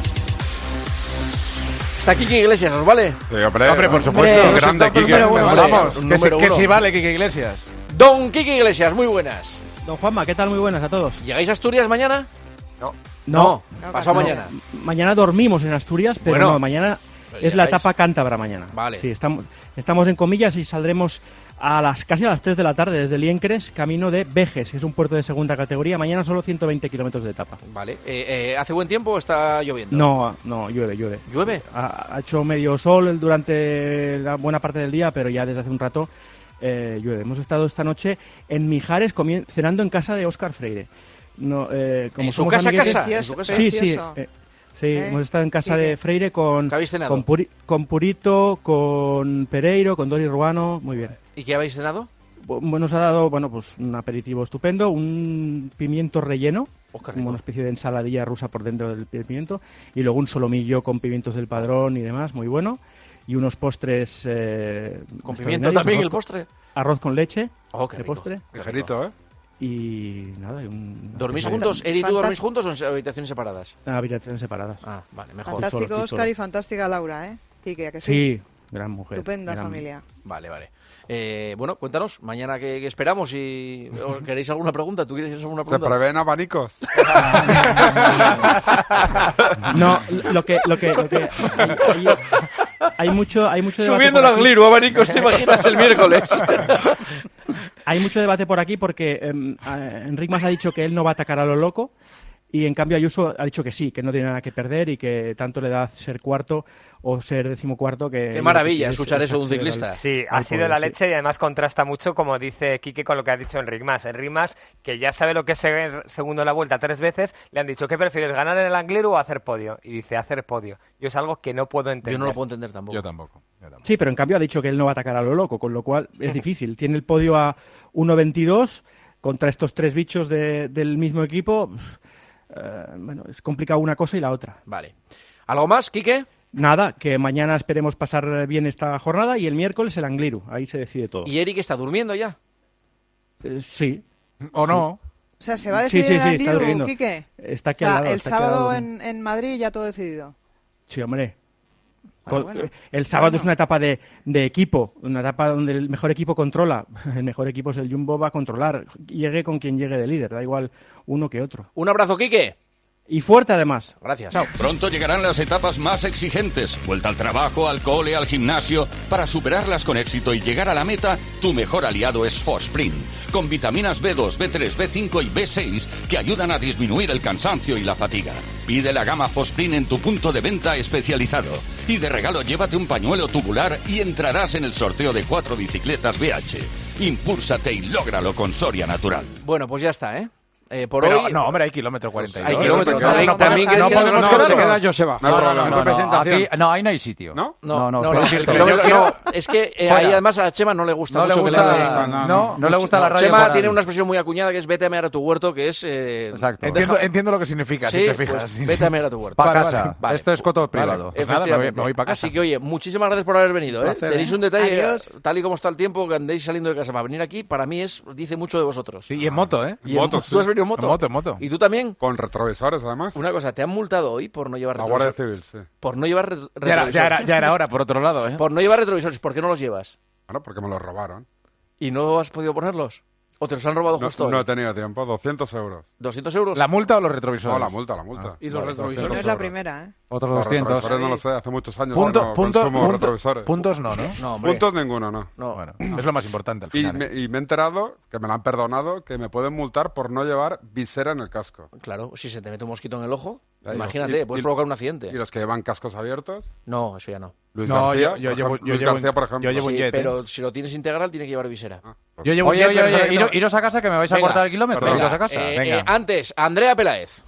[SPEAKER 4] Está Kiki Iglesias, ¿os vale?
[SPEAKER 1] Sí, hombre,
[SPEAKER 5] Hombre, por supuesto.
[SPEAKER 1] Hombre, grande
[SPEAKER 4] resulta
[SPEAKER 1] Quique.
[SPEAKER 4] número uno,
[SPEAKER 1] Vale.
[SPEAKER 5] Vamos,
[SPEAKER 4] un
[SPEAKER 5] que, si,
[SPEAKER 4] número
[SPEAKER 5] que
[SPEAKER 4] uno.
[SPEAKER 5] si vale, Kike Iglesias.
[SPEAKER 4] Don Kiki Iglesias, muy buenas.
[SPEAKER 10] Don Juanma, ¿qué tal? Muy buenas a todos.
[SPEAKER 4] ¿Llegáis a Asturias mañana?
[SPEAKER 10] No.
[SPEAKER 4] No,
[SPEAKER 6] No,
[SPEAKER 4] pasado
[SPEAKER 6] no.
[SPEAKER 4] mañana.
[SPEAKER 10] Mañana dormimos en Asturias, pero
[SPEAKER 4] Bueno,
[SPEAKER 10] no, mañana
[SPEAKER 4] pero
[SPEAKER 10] es la
[SPEAKER 4] llegáis.
[SPEAKER 10] etapa cántabra mañana.
[SPEAKER 4] Vale.
[SPEAKER 10] Sí, estamos, estamos en Comillas y saldremos a las casi a las tres de la tarde desde Liencres, camino de Vejes, que es un puerto de segunda categoría. Mañana solo ciento veinte kilómetros de etapa.
[SPEAKER 4] Vale. Eh, eh, ¿Hace buen tiempo o está lloviendo?
[SPEAKER 10] No, no, llueve, llueve.
[SPEAKER 4] ¿Llueve?
[SPEAKER 10] Ha, ha hecho medio sol durante la buena parte del día, pero ya desde hace un rato eh, llueve. Hemos estado esta noche en Mijares comien- cenando en casa de Óscar Freire. No, eh, como
[SPEAKER 4] ¿En su
[SPEAKER 10] somos
[SPEAKER 4] casa,
[SPEAKER 10] amiguetes-
[SPEAKER 4] casa? ¿En su casa?
[SPEAKER 10] Sí, sí.
[SPEAKER 6] Precioso.
[SPEAKER 10] eh, sí,
[SPEAKER 6] ¿Eh?
[SPEAKER 10] hemos estado en casa
[SPEAKER 6] ¿Y
[SPEAKER 10] de
[SPEAKER 6] qué?
[SPEAKER 10] Freire con,
[SPEAKER 4] ¿Qué habéis cenado?
[SPEAKER 10] con, Puri- con Purito, con Pereiro, con Dori Ruano, muy bien.
[SPEAKER 4] ¿Y qué habéis cenado?
[SPEAKER 10] Bu- Nos ha dado, bueno, pues un aperitivo estupendo, un pimiento relleno,
[SPEAKER 4] Oh, qué rico.
[SPEAKER 10] como una especie de ensaladilla rusa por dentro del pimiento, y luego un solomillo con pimientos del Padrón y demás, muy bueno, y unos postres eh,
[SPEAKER 4] ¿Con pimiento
[SPEAKER 10] extraordinarios,
[SPEAKER 4] también
[SPEAKER 10] arroz
[SPEAKER 4] el
[SPEAKER 10] con-
[SPEAKER 4] postre?
[SPEAKER 10] Arroz con leche,
[SPEAKER 4] Oh, qué
[SPEAKER 10] de
[SPEAKER 4] rico.
[SPEAKER 10] postre,
[SPEAKER 1] Ligerito, ¿eh?
[SPEAKER 10] y nada, y un...
[SPEAKER 4] ¿Dormís
[SPEAKER 10] una
[SPEAKER 4] juntos? ¿Eri y tú
[SPEAKER 6] Fantástico.
[SPEAKER 4] dormís juntos o en habitaciones separadas?
[SPEAKER 10] habitaciones separadas.
[SPEAKER 4] Ah, vale, mejor.
[SPEAKER 6] Fantástico
[SPEAKER 10] solo,
[SPEAKER 6] Óscar
[SPEAKER 10] solo.
[SPEAKER 6] y fantástica Laura, ¿eh? Quique, ¿a que sí?
[SPEAKER 10] Sí, gran mujer.
[SPEAKER 6] Estupenda
[SPEAKER 10] gran-
[SPEAKER 6] familia.
[SPEAKER 4] Vale, vale. Eh, bueno, cuéntanos, mañana qué, qué esperamos y ¿os queréis alguna pregunta? ¿Tú quieres alguna
[SPEAKER 1] ¿Se
[SPEAKER 4] pregunta?
[SPEAKER 1] prevén abanicos?
[SPEAKER 10] No, lo que... Lo que, lo que hay, hay- hay mucho, hay mucho debate
[SPEAKER 4] Subiendo
[SPEAKER 10] por
[SPEAKER 4] la
[SPEAKER 10] aquí.
[SPEAKER 4] Gliru, abanicos, ¿te imaginas el miércoles?
[SPEAKER 10] Hay mucho debate por aquí porque eh, Enric Mas ha dicho que él no va a atacar a lo loco. Y en cambio Ayuso ha dicho que sí, que no tiene nada que perder y que tanto le da ser cuarto o ser decimocuarto que...
[SPEAKER 4] Qué maravilla escuchar eso de un ciclista.
[SPEAKER 11] Sí, ha sido la leche y además contrasta mucho, como dice Quique, con lo que ha dicho Enric Mas. Enric Mas, que ya sabe lo que es ser segundo en la Vuelta tres veces, le han dicho, ¿qué prefieres, ganar en el Angliru o hacer podio? Y dice, hacer podio. Yo es algo que no puedo entender.
[SPEAKER 4] Yo no lo puedo entender tampoco.
[SPEAKER 5] Yo tampoco. Yo tampoco.
[SPEAKER 10] Sí, pero en cambio ha dicho que él no va a atacar a lo loco, con lo cual es difícil. Tiene el podio a uno veintidós contra estos tres bichos de, del mismo equipo. Uh, bueno, es complicado una cosa y la otra.
[SPEAKER 4] Vale. ¿Algo más, Quique?
[SPEAKER 10] Nada, que mañana esperemos pasar bien esta jornada y el miércoles el Angliru. Ahí se decide todo.
[SPEAKER 4] ¿Y Eric está durmiendo ya?
[SPEAKER 10] Eh, sí.
[SPEAKER 5] ¿O
[SPEAKER 10] sí.
[SPEAKER 5] no?
[SPEAKER 6] O sea, ¿se va a decidir
[SPEAKER 10] sí, sí, sí,
[SPEAKER 6] el
[SPEAKER 10] está
[SPEAKER 6] Angliru,
[SPEAKER 10] durmiendo.
[SPEAKER 6] Quique?
[SPEAKER 10] Está aquí
[SPEAKER 6] o sea,
[SPEAKER 10] al lado.
[SPEAKER 6] el
[SPEAKER 10] está aquí al
[SPEAKER 6] sábado
[SPEAKER 10] lado.
[SPEAKER 6] en, en Madrid ya todo decidido.
[SPEAKER 10] Sí, hombre.
[SPEAKER 6] Ah, bueno.
[SPEAKER 10] El sábado
[SPEAKER 6] Bueno.
[SPEAKER 10] es una etapa de, de equipo, una etapa donde el mejor equipo controla. El mejor equipo es el Jumbo, va a controlar. Llegue con quien llegue de líder, da igual uno que otro.
[SPEAKER 4] Un abrazo, Quique.
[SPEAKER 10] Y fuerte además.
[SPEAKER 4] Gracias.
[SPEAKER 9] Chao. Pronto llegarán las etapas más exigentes. Vuelta al trabajo, al cole, al gimnasio. Para superarlas con éxito y llegar a la meta, tu mejor aliado es Fosprint. Con vitaminas B dos, B tres, B cinco y B seis que ayudan a disminuir el cansancio y la fatiga. Pide la gama Fosprint en tu punto de venta especializado. Y de regalo llévate un pañuelo tubular y entrarás en el sorteo de cuatro bicicletas B H. Impúlsate y lógralo con Soria Natural.
[SPEAKER 4] Bueno, pues ya está, ¿eh? Eh, por
[SPEAKER 5] Pero,
[SPEAKER 4] hoy...
[SPEAKER 5] no, hombre, hay kilómetro cuarenta y dos.
[SPEAKER 4] Hay kilómetro.
[SPEAKER 5] No, no, no,
[SPEAKER 4] también
[SPEAKER 5] no,
[SPEAKER 4] que
[SPEAKER 5] no,
[SPEAKER 4] no,
[SPEAKER 5] no,
[SPEAKER 4] no,
[SPEAKER 5] se queda
[SPEAKER 4] no,
[SPEAKER 5] Joseba.
[SPEAKER 4] no, no,
[SPEAKER 5] no, no, aquí- no, ahí no hay sitio.
[SPEAKER 28] ¿No?
[SPEAKER 4] No,
[SPEAKER 5] no,
[SPEAKER 4] no,
[SPEAKER 5] no,
[SPEAKER 4] el
[SPEAKER 5] cierto.
[SPEAKER 4] kilómetro-
[SPEAKER 5] Yo-
[SPEAKER 4] no, es que eh, ahí además a Chema no le gusta
[SPEAKER 5] No le
[SPEAKER 4] mucho
[SPEAKER 5] gusta-
[SPEAKER 4] que le hagan-
[SPEAKER 5] no, no, no le gusta la radio
[SPEAKER 4] Chema
[SPEAKER 5] para-
[SPEAKER 4] tiene una expresión muy acuñada que es vete a mear a tu huerto, que es... Eh,
[SPEAKER 5] Exacto.
[SPEAKER 4] deja-
[SPEAKER 5] Entiendo, entiendo lo que significa,
[SPEAKER 4] Sí,
[SPEAKER 5] si te fijas.
[SPEAKER 4] pues, vete a mear a tu huerto.
[SPEAKER 5] Para
[SPEAKER 4] Vale,
[SPEAKER 5] casa.
[SPEAKER 4] vale, vale.
[SPEAKER 5] Esto es coto
[SPEAKER 4] Vale,
[SPEAKER 5] privado. Pues nada, me voy,
[SPEAKER 4] efectivamente.
[SPEAKER 5] me voy para casa.
[SPEAKER 4] Así que, oye, muchísimas gracias por haber venido. ¿eh?
[SPEAKER 5] Placer,
[SPEAKER 4] Tenéis
[SPEAKER 5] ¿eh?
[SPEAKER 4] un detalle,
[SPEAKER 6] Adiós.
[SPEAKER 4] tal y como está el tiempo, que andéis saliendo de casa para venir aquí, para mí es dice mucho de vosotros.
[SPEAKER 5] Sí, y en moto, ¿eh?
[SPEAKER 4] Y en moto, ¿tú has venido en moto?
[SPEAKER 5] En moto, en moto.
[SPEAKER 4] ¿Y tú también?
[SPEAKER 28] Con retrovisores, además.
[SPEAKER 4] Una cosa, ¿te han multado hoy por no llevar
[SPEAKER 28] La Guardia
[SPEAKER 4] retrovisores?
[SPEAKER 28] Civil, sí.
[SPEAKER 4] Por no llevar re-
[SPEAKER 5] Ya era,
[SPEAKER 4] retrovisores.
[SPEAKER 5] ya, era, ya era hora, por otro lado, ¿eh?
[SPEAKER 4] Por no llevar retrovisores, ¿por qué no los llevas?
[SPEAKER 28] Bueno, porque me los robaron.
[SPEAKER 4] ¿Y no has podido ponerlos? ¿O te los han robado
[SPEAKER 28] No,
[SPEAKER 4] justo hoy?
[SPEAKER 28] no he tenido tiempo. doscientos euros.
[SPEAKER 4] ¿doscientos euros?
[SPEAKER 5] ¿La multa o los retrovisores?
[SPEAKER 28] No, la multa, la multa.
[SPEAKER 5] Ah.
[SPEAKER 4] ¿Y los
[SPEAKER 28] Vale,
[SPEAKER 4] retrovisores?
[SPEAKER 6] No
[SPEAKER 28] doscientos
[SPEAKER 6] es la
[SPEAKER 28] euros.
[SPEAKER 6] primera, ¿eh?
[SPEAKER 5] Otros
[SPEAKER 28] Los
[SPEAKER 5] doscientos.
[SPEAKER 28] retrovisores no lo sé, hace muchos años
[SPEAKER 5] Punto,
[SPEAKER 28] no
[SPEAKER 5] punto,
[SPEAKER 28] consumo
[SPEAKER 5] punto-
[SPEAKER 28] retrovisores.
[SPEAKER 5] puntos no, ¿no?
[SPEAKER 4] No, hombre.
[SPEAKER 28] Puntos ninguno, no.
[SPEAKER 4] No.
[SPEAKER 5] Bueno, es lo más importante al
[SPEAKER 28] Y
[SPEAKER 5] final.
[SPEAKER 28] me,
[SPEAKER 5] ¿eh?
[SPEAKER 28] y me he enterado, que me lo han perdonado, que me pueden multar por no llevar visera en el casco.
[SPEAKER 4] Claro, si se te mete un mosquito en el ojo,
[SPEAKER 28] Ya digo,
[SPEAKER 4] imagínate,
[SPEAKER 28] y-
[SPEAKER 4] puedes
[SPEAKER 28] y-
[SPEAKER 4] provocar un accidente.
[SPEAKER 28] Y los que llevan cascos abiertos,
[SPEAKER 4] No, eso ya no.
[SPEAKER 28] Luis
[SPEAKER 5] No,
[SPEAKER 28] García,
[SPEAKER 5] yo- yo
[SPEAKER 28] por
[SPEAKER 5] llevo-
[SPEAKER 28] ejemplo,
[SPEAKER 5] yo
[SPEAKER 28] Luis
[SPEAKER 5] llevo-
[SPEAKER 28] García, por ejemplo.
[SPEAKER 5] yo llevo un
[SPEAKER 4] Sí,
[SPEAKER 5] jet,
[SPEAKER 4] pero si lo tienes integral, tiene que llevar visera.
[SPEAKER 5] Yo llevo Oye, un jet, oye, pero oye, iros, iros- iros a casa que me vais a
[SPEAKER 4] Venga,
[SPEAKER 5] cortar el kilómetro.
[SPEAKER 4] venga,
[SPEAKER 5] Iros a casa.
[SPEAKER 4] eh,
[SPEAKER 5] Venga.
[SPEAKER 4] eh, antes, Andrea Peláez.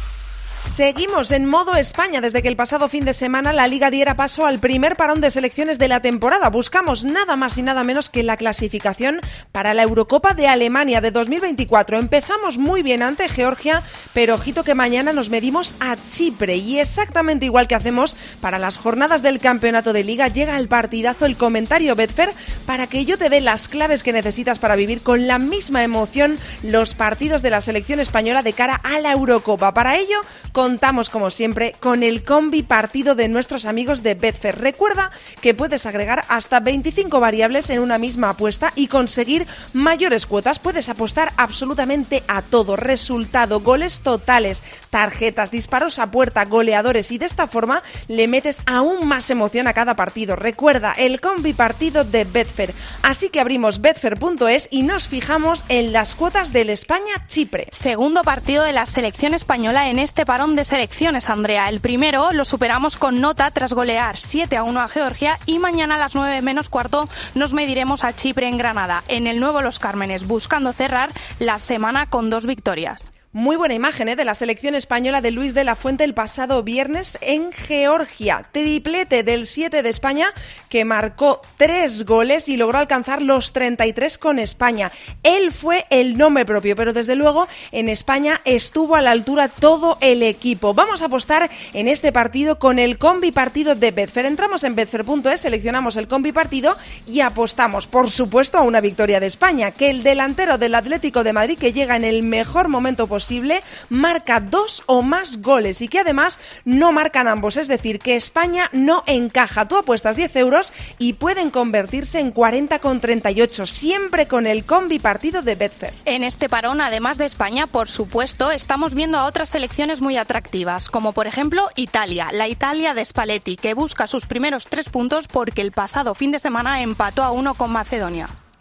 [SPEAKER 14] Seguimos en modo España desde que el pasado fin de semana la Liga diera paso al primer parón de selecciones de la temporada. Buscamos nada más y nada menos que la clasificación para la Eurocopa de Alemania de dos mil veinticuatro. Empezamos muy bien ante Georgia, pero ojito que mañana nos medimos a Chipre y exactamente igual que hacemos para las jornadas del campeonato de Liga, llega al partidazo el comentario Betfair para que yo te dé las claves que necesitas para vivir con la misma emoción los partidos de la selección española de cara a la Eurocopa. Para ello, contamos, como siempre, con el combi partido de nuestros amigos de Betfair. Recuerda que puedes agregar hasta veinticinco variables en una misma apuesta y conseguir mayores cuotas. Puedes apostar absolutamente a todo. Resultado, goles totales, tarjetas, disparos a puerta, goleadores, y de esta forma le metes aún más emoción a cada partido. Recuerda, el combi partido de Betfair. Así que abrimos betfair punto es y nos fijamos en las cuotas del España-Chipre.
[SPEAKER 22] Segundo partido de la selección española en este parón de selecciones, Andrea. El primero lo superamos con nota tras golear siete a uno a Georgia y mañana a las nueve menos cuarto nos mediremos a Chipre en Granada, en el nuevo Los Cármenes, buscando cerrar la semana con dos victorias.
[SPEAKER 14] Muy buena imagen ¿eh? de la selección española de Luis de la Fuente el pasado viernes en Georgia. Triplete del siete de España, que marcó tres goles y logró alcanzar los treinta y tres con España. Él fue el nombre propio, pero desde luego en España estuvo a la altura todo el equipo. Vamos a apostar en este partido con el combi partido de Betfair. Entramos en betfair punto es, seleccionamos el combi partido y apostamos, por supuesto, a una victoria de España, que el delantero del Atlético de Madrid, que llega en el mejor momento posible, marca dos o más goles y que además no marcan ambos, es decir, que España no encaja. Tú apuestas diez euros y pueden convertirse en cuarenta con treinta y ocho, siempre con el combi partido de Betfair.
[SPEAKER 22] En este parón, además de España, por supuesto, estamos viendo a otras selecciones muy atractivas, como por ejemplo Italia, la Italia de Spalletti, que busca sus primeros tres puntos porque el pasado fin de semana empató a uno con Macedonia.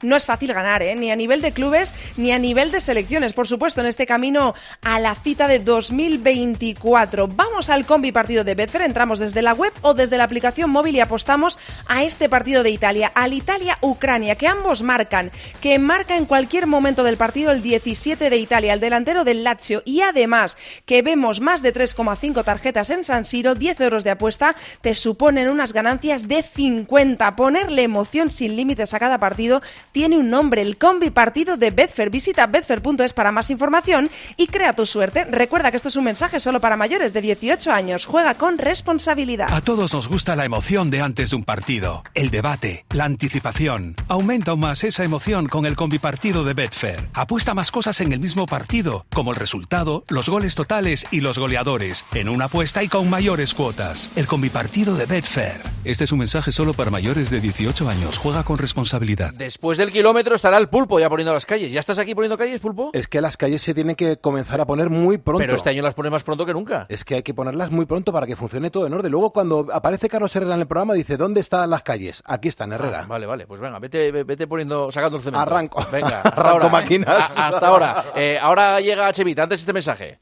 [SPEAKER 14] no es fácil ganar, ¿eh? Ni a nivel de clubes ni a nivel de selecciones, por supuesto, en este camino a la cita de dos mil veinticuatro. Vamos al combi partido de Betfair, entramos desde la web o desde la aplicación móvil y apostamos a este partido de Italia, al Italia-Ucrania, que ambos marcan, que marca en cualquier momento del partido el diecisiete de Italia, el delantero del Lazio, y además que vemos más de tres coma cinco tarjetas en San Siro, diez euros de apuesta te suponen unas ganancias de cincuenta. Ponerle emoción sin límites a cada partido tiene un nombre, el combi partido de Betfair. Visita betfair punto es para más información y crea tu suerte. Recuerda que esto es un mensaje solo para mayores de dieciocho años. Juega con responsabilidad.
[SPEAKER 13] A todos nos gusta la emoción de antes de un partido, el debate, la anticipación. Aumenta aún más esa emoción con el combi partido de Betfair. Apuesta más cosas en el mismo partido, como el resultado, los goles totales y los goleadores, en una apuesta y con mayores cuotas. El combi partido de Betfair. Este es un mensaje solo para mayores de dieciocho años. Juega con responsabilidad.
[SPEAKER 4] Después del kilómetro estará el Pulpo ya poniendo las calles. ¿Ya estás aquí poniendo calles, Pulpo?
[SPEAKER 15] Es que las calles se tienen que comenzar a poner muy pronto.
[SPEAKER 4] Pero este año las pones más pronto que nunca.
[SPEAKER 15] Es que hay que ponerlas muy pronto para que funcione todo en orden. Luego cuando aparece Carlos Herrera en el programa dice, ¿dónde están las calles? Aquí están, Herrera.
[SPEAKER 4] Ah, vale, vale. Pues venga, vete, vete poniendo, sacando el cemento.
[SPEAKER 15] Arranco.
[SPEAKER 4] Venga, hasta
[SPEAKER 15] Arranco
[SPEAKER 4] ahora.
[SPEAKER 15] máquinas.
[SPEAKER 4] Eh. A, hasta ahora. Eh, ahora llega Chevita, antes este mensaje.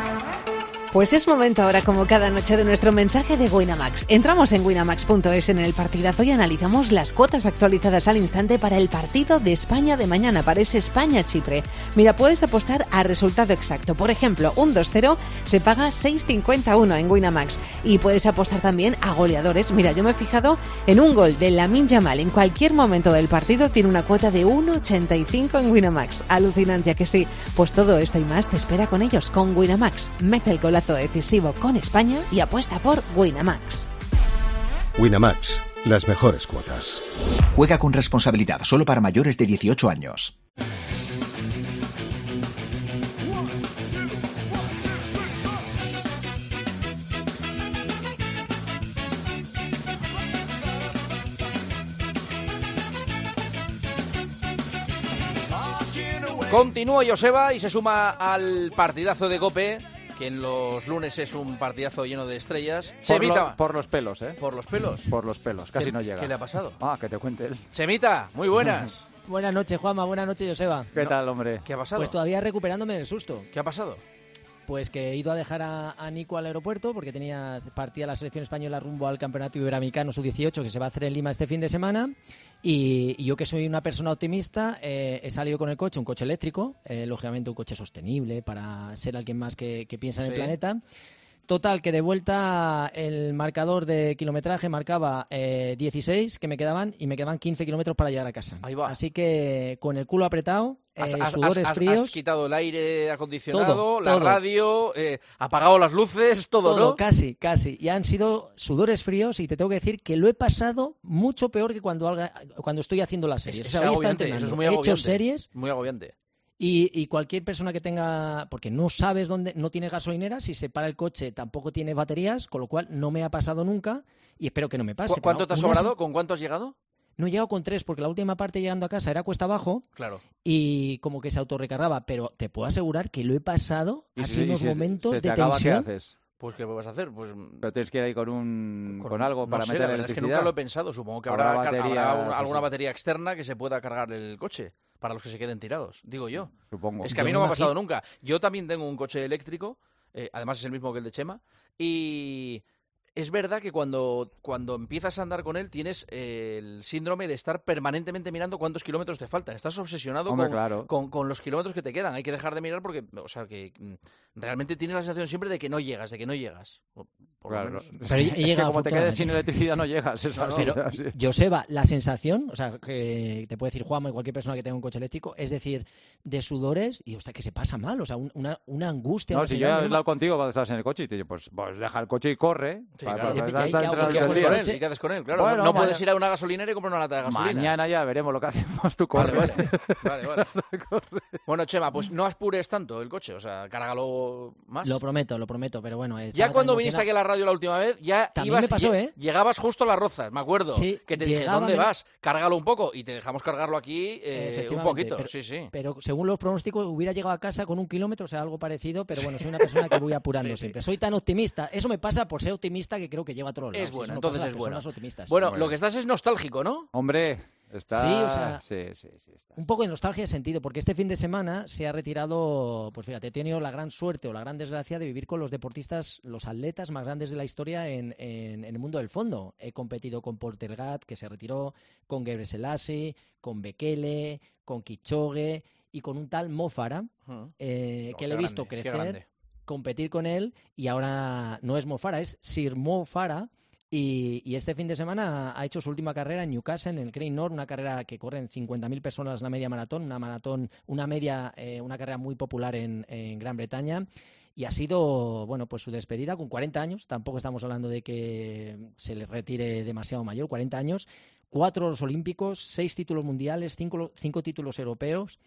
[SPEAKER 27] Pues es momento ahora, como cada noche, de nuestro mensaje de Winamax. Entramos en winamax punto es en el partidazo y analizamos las cuotas actualizadas al instante para el partido de España de mañana, para ese España-Chipre. Mira, puedes apostar a resultado exacto. Por ejemplo, un dos cero se paga seis cincuenta y uno en Winamax. Y puedes apostar también a goleadores. Mira, yo me he fijado en un gol de Lamine Yamal en cualquier momento del partido, tiene una cuota de uno ochenta y cinco en Winamax. Alucinante, ¿a que sí? Pues todo esto y más te espera con ellos, con Winamax. Mete el golazo decisivo con España y apuesta por Winamax.
[SPEAKER 8] Winamax, las mejores cuotas.
[SPEAKER 16] Juega con responsabilidad, solo para mayores de dieciocho años.
[SPEAKER 4] Continúa Joseba y se suma al partidazo de COPE, que en los lunes es un partidazo lleno de estrellas.
[SPEAKER 5] Por,
[SPEAKER 4] Chemita.
[SPEAKER 5] lo, por los pelos, ¿eh?
[SPEAKER 4] Por los pelos.
[SPEAKER 5] Por los pelos, casi
[SPEAKER 4] ¿Qué,
[SPEAKER 5] no llega.
[SPEAKER 4] ¿Qué le ha pasado?
[SPEAKER 5] Ah, que te cuente él.
[SPEAKER 4] Chemita, muy buenas.
[SPEAKER 17] Buenas noches, Juanma. Buenas noches, Joseba.
[SPEAKER 5] ¿Qué
[SPEAKER 17] no.
[SPEAKER 5] tal, hombre?
[SPEAKER 4] ¿Qué ha pasado?
[SPEAKER 17] Pues todavía recuperándome del susto.
[SPEAKER 4] ¿Qué ha pasado?
[SPEAKER 17] Pues que he ido a dejar a, a Nico al aeropuerto porque tenía partida la selección española rumbo al Campeonato Iberoamericano sub dieciocho que se va a hacer en Lima este fin de semana y, y yo que soy una persona optimista eh, he salido con el coche, un coche eléctrico, eh, lógicamente un coche sostenible para ser alguien más que, que piensa en
[SPEAKER 4] sí.
[SPEAKER 17] el planeta. Total, que de vuelta el marcador de kilometraje marcaba eh, dieciséis que me quedaban y me quedaban quince kilómetros para llegar a casa.
[SPEAKER 4] Ahí va.
[SPEAKER 17] Así que con el culo apretado, eh,
[SPEAKER 4] has, has,
[SPEAKER 17] sudores
[SPEAKER 4] has,
[SPEAKER 17] fríos.
[SPEAKER 4] Has quitado el aire acondicionado,
[SPEAKER 17] todo,
[SPEAKER 4] la
[SPEAKER 17] todo.
[SPEAKER 4] radio, eh, apagado las luces, todo,
[SPEAKER 17] todo,
[SPEAKER 4] ¿no?
[SPEAKER 17] Casi, casi. Y han sido sudores fríos y te tengo que decir que lo he pasado mucho peor que cuando, haga, cuando estoy haciendo las series.
[SPEAKER 4] Es,
[SPEAKER 17] o sea,
[SPEAKER 4] es
[SPEAKER 17] hoy está
[SPEAKER 4] agobiante,
[SPEAKER 17] entrenando.
[SPEAKER 4] eso es muy
[SPEAKER 17] He
[SPEAKER 4] agobiante.
[SPEAKER 17] hecho series.
[SPEAKER 4] Muy agobiante.
[SPEAKER 17] Y, y cualquier persona que tenga, porque no sabes dónde, no tiene gasolinera, si se para el coche tampoco tiene baterías, con lo cual no me ha pasado nunca y espero que no me pase.
[SPEAKER 4] ¿Cu ¿Cuánto
[SPEAKER 17] pero
[SPEAKER 4] te has
[SPEAKER 17] una...
[SPEAKER 4] sobrado? ¿Con cuánto has llegado?
[SPEAKER 17] No he llegado con tres, porque la última parte llegando a casa era cuesta abajo.
[SPEAKER 4] Claro.
[SPEAKER 17] Y como que se autorrecargaba, pero te puedo asegurar que lo he pasado
[SPEAKER 5] ¿Y
[SPEAKER 17] así
[SPEAKER 5] si,
[SPEAKER 17] unos
[SPEAKER 5] si
[SPEAKER 17] momentos
[SPEAKER 5] se te
[SPEAKER 17] de
[SPEAKER 5] acaba,
[SPEAKER 17] tensión.
[SPEAKER 5] ¿qué haces?
[SPEAKER 4] Pues ¿qué vas a hacer? Pues
[SPEAKER 5] pero tienes que ir ahí con un con, con algo
[SPEAKER 4] no
[SPEAKER 5] para
[SPEAKER 4] sé,
[SPEAKER 5] meter
[SPEAKER 4] la verdad
[SPEAKER 5] electricidad.
[SPEAKER 4] Es que nunca lo he pensado. Supongo que habrá,
[SPEAKER 5] habrá, batería,
[SPEAKER 4] habrá alguna
[SPEAKER 5] sí.
[SPEAKER 4] batería externa que se pueda cargar el coche para los que se queden tirados, digo yo.
[SPEAKER 5] Supongo.
[SPEAKER 4] Es que a
[SPEAKER 17] Yo
[SPEAKER 4] mí no me ha pasado
[SPEAKER 17] imagino...
[SPEAKER 4] nunca. Yo también tengo un coche eléctrico, eh, además es el mismo que el de Chema, y es verdad que cuando, cuando empiezas a andar con él tienes eh, el síndrome de estar permanentemente mirando cuántos kilómetros te faltan. Estás obsesionado
[SPEAKER 5] Hombre,
[SPEAKER 4] con,
[SPEAKER 5] claro.
[SPEAKER 4] con, con los kilómetros que te quedan. Hay que dejar de mirar porque, o sea, que mm, realmente tienes la sensación siempre de que no llegas, de que no llegas. Por, por
[SPEAKER 5] claro,
[SPEAKER 4] lo menos.
[SPEAKER 5] es,
[SPEAKER 17] Pero
[SPEAKER 5] que, es que como te quedes sin electricidad no llegas. Eso
[SPEAKER 4] Claro,
[SPEAKER 5] así,
[SPEAKER 17] pero,
[SPEAKER 5] así.
[SPEAKER 17] Joseba, la sensación, o sea, que te puede decir Juanma y cualquier persona que tenga un coche eléctrico, es decir, de sudores y, hostia, que se pasa mal, o sea, un, una, una angustia.
[SPEAKER 5] No,
[SPEAKER 17] una
[SPEAKER 5] si yo he
[SPEAKER 17] señal,
[SPEAKER 5] hablado contigo cuando estabas en el coche y te digo, pues, pues deja el coche y corre.
[SPEAKER 4] Sí,
[SPEAKER 5] para,
[SPEAKER 4] claro.
[SPEAKER 5] para,
[SPEAKER 17] ¿Y
[SPEAKER 5] para
[SPEAKER 17] qué
[SPEAKER 5] estar
[SPEAKER 17] hago?
[SPEAKER 5] entre
[SPEAKER 4] ¿Y qué
[SPEAKER 5] los
[SPEAKER 4] haces con
[SPEAKER 5] días.
[SPEAKER 4] él? ¿Y qué haces con él? Claro,
[SPEAKER 5] Bueno,
[SPEAKER 4] no, no
[SPEAKER 5] mañana...
[SPEAKER 4] puedes ir a una gasolinera y comprar una lata de gasolina.
[SPEAKER 5] Mañana ya veremos lo que hacemos. Tú corre.
[SPEAKER 4] Vale, vale. vale, vale. Bueno, Chema, pues no apures tanto el coche, o sea, cárgalo más.
[SPEAKER 17] Lo prometo, lo prometo, pero bueno.
[SPEAKER 4] Ya cuando viniste aquí a la radio la última vez, ya
[SPEAKER 17] También
[SPEAKER 4] ibas,
[SPEAKER 17] me pasó, ¿eh?
[SPEAKER 4] Llegabas justo a las Rozas, me acuerdo.
[SPEAKER 17] Sí,
[SPEAKER 4] que te dije,
[SPEAKER 17] llegaba,
[SPEAKER 4] ¿dónde
[SPEAKER 17] me...
[SPEAKER 4] vas? Cárgalo un poco y te dejamos cargarlo aquí eh, un poquito.
[SPEAKER 17] Pero,
[SPEAKER 4] sí, sí.
[SPEAKER 17] pero según los pronósticos hubiera llegado a casa con un kilómetro, o sea, algo parecido, pero bueno, soy una persona que voy apurando sí, siempre. Sí. Soy tan optimista. Eso me pasa por ser optimista que creo que lleva a todos lados.
[SPEAKER 4] Es bueno,
[SPEAKER 17] Eso no
[SPEAKER 4] entonces
[SPEAKER 17] pasa
[SPEAKER 4] es
[SPEAKER 17] a
[SPEAKER 4] bueno.
[SPEAKER 17] optimistas.
[SPEAKER 4] Bueno,
[SPEAKER 5] bueno,
[SPEAKER 4] lo que estás es nostálgico, ¿no?
[SPEAKER 5] Hombre, Está...
[SPEAKER 17] Sí, o sea,
[SPEAKER 5] sí, sí, sí, está.
[SPEAKER 17] Un poco de nostalgia de sentido, porque este fin de semana se ha retirado, pues fíjate, he tenido la gran suerte o la gran desgracia de vivir con los deportistas, los atletas más grandes de la historia en, en, en el mundo del fondo. He competido con Poltergat, que se retiró, con Gebre Selassie, con Bekele, con Kipchoge y con un tal Mo Farah,
[SPEAKER 4] Uh-huh.
[SPEAKER 17] eh,
[SPEAKER 4] Oh,
[SPEAKER 17] que
[SPEAKER 4] qué
[SPEAKER 17] le he visto
[SPEAKER 4] grande, qué
[SPEAKER 17] crecer,
[SPEAKER 4] grande.
[SPEAKER 17] competir con él, y ahora no es Mo Farah, es Sir Mo Farah. Y, y este fin de semana ha hecho su última carrera en Newcastle, en el Crane North, una carrera que corren cincuenta mil personas la media maratón, una maratón, una media, eh, una carrera muy popular en, en Gran Bretaña. Y ha sido, bueno, pues su despedida con cuarenta años, tampoco estamos hablando de que se le retire demasiado mayor, cuarenta años, cuatro oros olímpicos, seis títulos mundiales, cinco, cinco títulos europeos,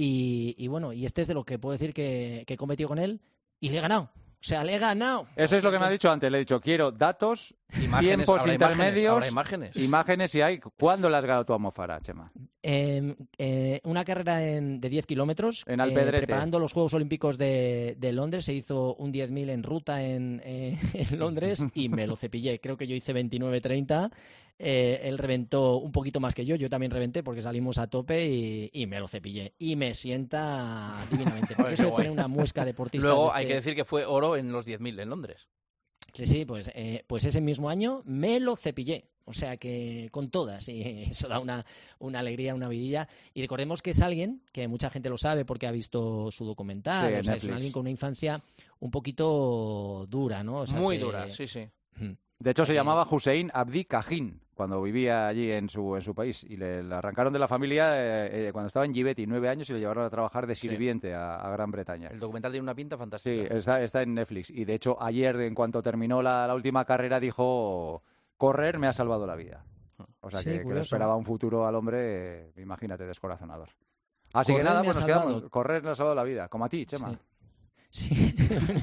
[SPEAKER 17] y, y bueno, y este es de lo que puedo decir que, que he competido con él y le he ganado. O sea, le he ganado.
[SPEAKER 5] Eso es lo que me ha dicho antes. Le he dicho, quiero datos,
[SPEAKER 4] Imágenes,
[SPEAKER 5] tiempos
[SPEAKER 4] habrá
[SPEAKER 5] intermedios,
[SPEAKER 4] imágenes, habrá imágenes.
[SPEAKER 5] imágenes si hay. ¿Cuándo le has ganado tú a Mo Farah, Chema?
[SPEAKER 17] Eh, eh, una carrera en, de diez kilómetros.
[SPEAKER 5] En Alpedrete.
[SPEAKER 17] Eh, preparando los Juegos Olímpicos de, de Londres. Se hizo un diez mil en ruta en, eh, en Londres y me lo cepillé. Creo que yo hice veintinueve treinta. Eh, él reventó un poquito más que yo. Yo también reventé porque salimos a tope y, y me lo cepillé. Y me sienta divinamente. Porque eso de tener una muesca deportista.
[SPEAKER 4] Luego
[SPEAKER 17] este...
[SPEAKER 4] hay que decir que fue oro en los diez mil en Londres.
[SPEAKER 17] Sí, sí, pues, eh, pues ese mismo año me lo cepillé. O sea que con todas, y eso da una, una alegría, una vidilla. Y recordemos que es alguien que mucha gente lo sabe porque ha visto su documental.
[SPEAKER 5] Sí,
[SPEAKER 17] o sea, es
[SPEAKER 5] Netflix.
[SPEAKER 17] alguien con una infancia un poquito dura, ¿no? O sea,
[SPEAKER 4] Muy
[SPEAKER 17] se-
[SPEAKER 4] dura, sí, sí.
[SPEAKER 5] De hecho, se llamaba Hussein Abdi Kahin cuando vivía allí en su, en su país. Y le, le arrancaron de la familia eh, eh, cuando estaba en Gibetti, nueve años, y le llevaron a trabajar de sirviente a, a Gran Bretaña.
[SPEAKER 4] El documental tiene una pinta
[SPEAKER 5] Sí,
[SPEAKER 4] fantástica.
[SPEAKER 5] está, está en Netflix. Y de hecho, ayer, en cuanto terminó la, la última carrera, dijo: correr me ha salvado la vida. O sea,
[SPEAKER 17] Sí,
[SPEAKER 5] que, que le
[SPEAKER 17] curioso.
[SPEAKER 5] esperaba un futuro al hombre, eh, imagínate, descorazonador. Así que
[SPEAKER 17] Correr
[SPEAKER 5] nada,
[SPEAKER 17] me ha
[SPEAKER 5] pues nos quedamos.
[SPEAKER 17] salvado.
[SPEAKER 5] Correr me ha salvado la vida, como a ti, Chema.
[SPEAKER 17] Sí. Sí,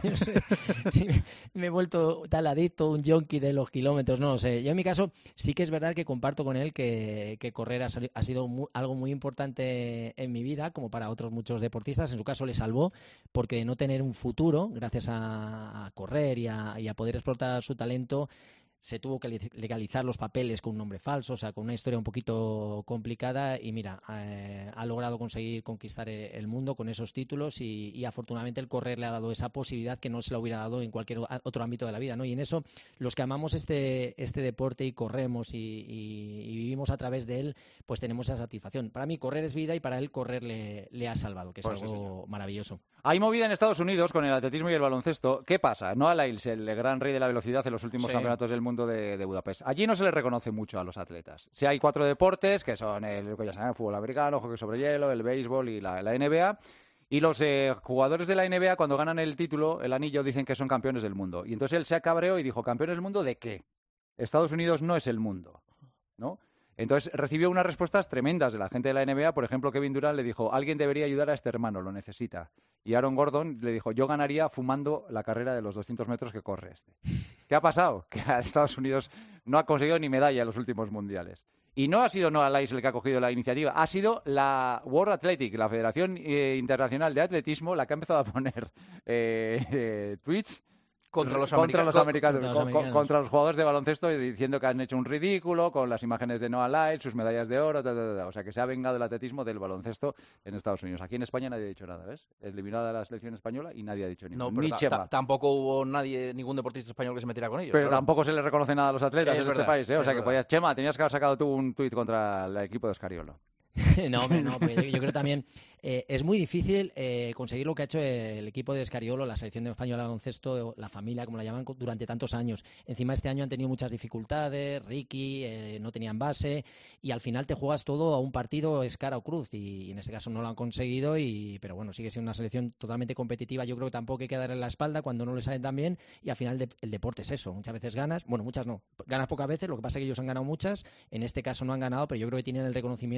[SPEAKER 17] sí, me he vuelto tal adicto, un yonki de los kilómetros, no lo sé. Yo en mi caso sí que es verdad que comparto con él que, que correr ha, sali- ha sido mu- algo muy importante en mi vida, como para otros muchos deportistas. En su caso le salvó porque de no tener un futuro, gracias a, a correr y a, y a poder explotar su talento, se tuvo que le- legalizar los papeles con un nombre falso, o sea, con una historia un poquito complicada, y mira, eh, ha logrado conseguir conquistar eh, el mundo con esos títulos, y, y afortunadamente el correr le ha dado esa posibilidad que no se la hubiera dado en cualquier o- otro ámbito de la vida, ¿no? Y en eso, los que amamos este, este deporte y corremos y, y- y vivimos a través de él, pues tenemos esa satisfacción. Para mí correr es vida y para él correr le, le ha salvado, que es
[SPEAKER 5] Pues sí,
[SPEAKER 17] algo maravilloso.
[SPEAKER 5] Hay movida en Estados Unidos con el atletismo y el baloncesto. ¿Qué pasa? Noah Lyles, el gran rey de la velocidad en los últimos
[SPEAKER 4] Sí.
[SPEAKER 5] campeonatos del mundo de, de Budapest. Allí no se le reconoce mucho a los atletas. Si hay cuatro deportes, que son el, que ya saben, el fútbol americano, hockey sobre hielo, el béisbol y la, la N B A. Y los eh, jugadores de la N B A, cuando ganan el título, el anillo, dicen que son campeones del mundo. Y entonces él se cabreó y dijo: ¿campeones del mundo de qué? Estados Unidos no es el mundo, ¿no? Entonces recibió unas respuestas tremendas de la gente de la N B A. Por ejemplo, Kevin Durant le dijo: alguien debería ayudar a este hermano, lo necesita. Y Aaron Gordon le dijo: yo ganaría fumando la carrera de los doscientos metros que corre este. ¿Qué ha pasado? Que a Estados Unidos no ha conseguido ni medalla en los últimos mundiales. Y no ha sido Noah Lyles el que ha cogido la iniciativa, ha sido la World Athletic, la Federación eh, Internacional de Atletismo, la que ha empezado a poner eh, eh, tweets
[SPEAKER 4] Contra los
[SPEAKER 5] contra
[SPEAKER 4] america-
[SPEAKER 5] los
[SPEAKER 4] con-
[SPEAKER 5] americanos,
[SPEAKER 17] contra los
[SPEAKER 5] con- con-
[SPEAKER 17] americanos.
[SPEAKER 5] contra los jugadores de baloncesto, diciendo que han hecho un ridículo con las imágenes de Noah Lyles, sus medallas de oro, ta, ta, ta, ta. O sea, que se ha vengado el atletismo del baloncesto en Estados Unidos. Aquí en España nadie ha dicho nada, ¿ves? Eliminada la selección española y nadie ha dicho ni
[SPEAKER 4] No,
[SPEAKER 5] ni
[SPEAKER 4] pero ta-
[SPEAKER 5] Chema.
[SPEAKER 4] ta- tampoco hubo nadie, ningún deportista español que se metiera con ellos.
[SPEAKER 5] Pero
[SPEAKER 4] claro.
[SPEAKER 5] tampoco se le reconoce nada a los atletas
[SPEAKER 4] Es
[SPEAKER 5] en
[SPEAKER 4] verdad,
[SPEAKER 5] este país, ¿eh? O
[SPEAKER 4] es
[SPEAKER 5] sea, que
[SPEAKER 4] verdad.
[SPEAKER 5] podías... Chema, tenías que haber sacado tú un tuit contra el equipo de Escariolo.
[SPEAKER 17] No, hombre, no, porque yo, yo creo también eh, es muy difícil eh, conseguir lo que ha hecho el equipo de Escariolo, la selección de española de baloncesto, la familia, como la llaman, co- durante tantos años. Encima este año han tenido muchas dificultades, Ricky, eh, no tenían base, y al final te juegas todo a un partido, es cara o cruz, y, y en este caso no lo han conseguido, y pero bueno, sigue siendo una selección totalmente competitiva. Yo creo que tampoco hay que darle la espalda cuando no le salen tan bien, y al final de- el deporte es eso, muchas veces ganas, bueno, muchas no, ganas pocas veces, lo que pasa es que ellos han ganado muchas, en este caso no han ganado, pero yo creo que tienen el reconocimiento de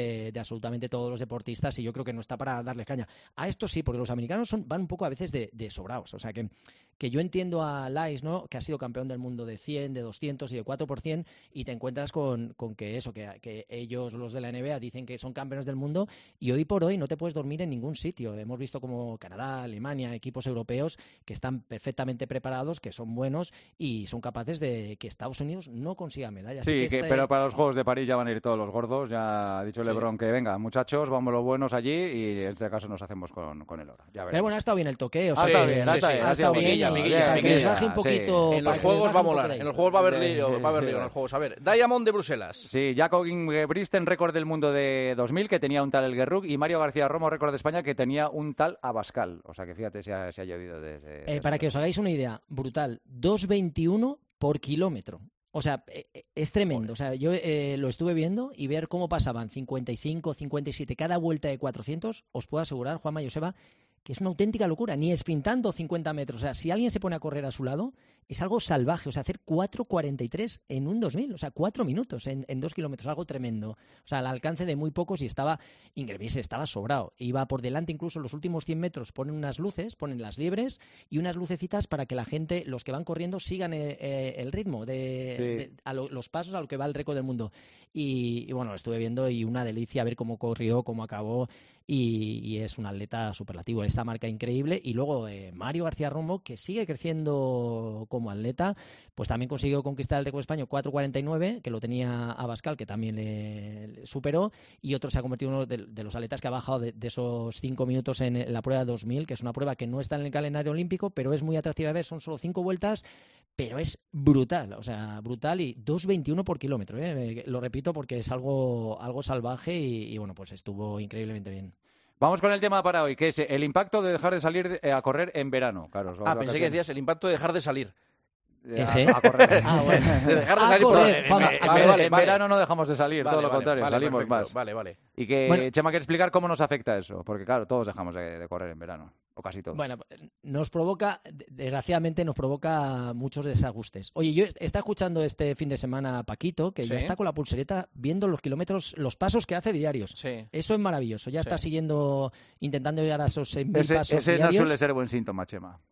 [SPEAKER 17] de, de absolutamente todos los deportistas y yo creo que no está para darles caña. A esto sí, porque los americanos son, van un poco a veces de, de sobrados. O sea, que, que yo entiendo a Lais, ¿no?, que ha sido campeón del mundo de cien, de doscientos y de cuatro por cien, y te encuentras con, con que eso, que, que ellos, los de la N B A, dicen que son campeones del mundo y hoy por hoy no te puedes dormir en ningún sitio. Hemos visto como Canadá, Alemania, equipos europeos que están perfectamente preparados, que son buenos y son capaces de que Estados Unidos no consiga medallas.
[SPEAKER 5] Sí,
[SPEAKER 17] que
[SPEAKER 5] que,
[SPEAKER 17] este...
[SPEAKER 5] pero para los Juegos de París ya van a ir todos los gordos. Ya ha dicho
[SPEAKER 17] Sí.
[SPEAKER 5] LeBron que venga, muchachos, vamos los buenos allí y en este caso nos hacemos con, con el oro. Ya
[SPEAKER 17] Pero bueno, ha estado bien el toque. O sea,
[SPEAKER 5] ha estado
[SPEAKER 17] que-
[SPEAKER 5] bien, ha estado
[SPEAKER 17] sí,
[SPEAKER 5] bien,
[SPEAKER 17] ha
[SPEAKER 5] ha
[SPEAKER 17] estado
[SPEAKER 5] sido
[SPEAKER 17] bien.
[SPEAKER 5] Miguilla,
[SPEAKER 17] y
[SPEAKER 5] Miguilla,
[SPEAKER 17] para que les
[SPEAKER 5] Miguilla,
[SPEAKER 17] baje un
[SPEAKER 5] sí.
[SPEAKER 17] poquito.
[SPEAKER 4] En
[SPEAKER 17] para
[SPEAKER 4] los
[SPEAKER 17] que les
[SPEAKER 4] Juegos
[SPEAKER 17] baje
[SPEAKER 4] va a
[SPEAKER 17] un poco
[SPEAKER 4] molar,
[SPEAKER 17] de ahí.
[SPEAKER 4] en los Juegos va a haber lío,
[SPEAKER 5] Sí,
[SPEAKER 4] va a haber
[SPEAKER 5] sí.
[SPEAKER 4] lío en los Juegos. A ver, Diamond de Bruselas.
[SPEAKER 5] Sí, Jacob Ingebrigtsen, récord del mundo de dos mil, que tenía un tal El Guerrug, y Mario García Romo, récord de España, que tenía un tal Abascal. O sea que fíjate si ha, si ha llovido desde...
[SPEAKER 17] Eh, para que os hagáis una idea, brutal, dos veintiuno por kilómetro. O sea, eh, eh, es tremendo. O sea, yo eh, lo estuve viendo y ver cómo pasaban cincuenta y cinco, cincuenta y siete cada vuelta de cuatrocientos, os puedo asegurar, Juanma y Joseba, que es una auténtica locura, ni sprintando cincuenta metros. O sea, si alguien se pone a correr a su lado, es algo salvaje. O sea, hacer cuatro cuarenta y tres en un dos mil, o sea, cuatro minutos en, en dos kilómetros, algo tremendo. O sea, al alcance de muy pocos y estaba, Ingebrigtsen estaba sobrado. Iba por delante, incluso los últimos cien metros ponen unas luces, ponen las liebres y unas lucecitas para que la gente, los que van corriendo, sigan eh, eh, el ritmo, de,
[SPEAKER 5] Sí.
[SPEAKER 17] de- a lo- los pasos a lo que va el récord del mundo. Y, y bueno, lo estuve viendo y una delicia ver cómo corrió, cómo acabó. Y, y es un atleta superlativo, esta marca increíble. Y luego eh, Mario García Romo, que sigue creciendo como atleta, pues también consiguió conquistar el récord español cuatro cuarenta y nueve, que lo tenía Abascal, que también le, le superó, y otro se ha convertido en uno de, de los atletas que ha bajado de, de esos cinco minutos en la prueba dos mil, que es una prueba que no está en el calendario olímpico, pero es muy atractiva de ver, son solo cinco vueltas, pero es brutal, o sea, brutal, y dos veintiuno por kilómetro, ¿eh? Lo repito porque es algo, algo salvaje y, y bueno, pues estuvo increíblemente bien.
[SPEAKER 5] Vamos con el tema para hoy, que es el impacto de dejar de salir eh, a correr en verano. Claro,
[SPEAKER 4] Ah, pensé que decías el impacto de dejar de salir.
[SPEAKER 17] ¿Ese?
[SPEAKER 5] A, a correr.
[SPEAKER 17] Ah, bueno.
[SPEAKER 4] De dejar de
[SPEAKER 17] A
[SPEAKER 4] salir
[SPEAKER 17] correr,
[SPEAKER 4] por- en-
[SPEAKER 17] Juanma,
[SPEAKER 4] en-
[SPEAKER 17] a
[SPEAKER 5] En,
[SPEAKER 4] vale,
[SPEAKER 5] ver-
[SPEAKER 4] vale,
[SPEAKER 5] en
[SPEAKER 4] vale.
[SPEAKER 5] verano no dejamos de salir,
[SPEAKER 4] Vale,
[SPEAKER 5] todo lo
[SPEAKER 4] vale,
[SPEAKER 5] contrario,
[SPEAKER 4] vale,
[SPEAKER 5] salimos
[SPEAKER 4] perfecto.
[SPEAKER 5] más.
[SPEAKER 4] Vale, vale.
[SPEAKER 5] Y que
[SPEAKER 17] Bueno.
[SPEAKER 5] Chema quiere explicar cómo nos afecta eso, porque claro, todos dejamos de, de correr en verano, o casi todos.
[SPEAKER 17] Bueno, nos provoca, desgraciadamente nos provoca muchos desajustes. Oye, yo estaba escuchando este fin de semana a Paquito, que ya
[SPEAKER 4] Sí.
[SPEAKER 17] está con la pulsereta viendo los kilómetros, los pasos que hace diarios.
[SPEAKER 4] Sí.
[SPEAKER 17] Eso es maravilloso. Ya
[SPEAKER 4] Sí.
[SPEAKER 17] está siguiendo, intentando llegar a esos seis mil
[SPEAKER 5] ese
[SPEAKER 17] pasos
[SPEAKER 5] ese no
[SPEAKER 17] diarios.
[SPEAKER 5] suele ser buen síntoma, Chema.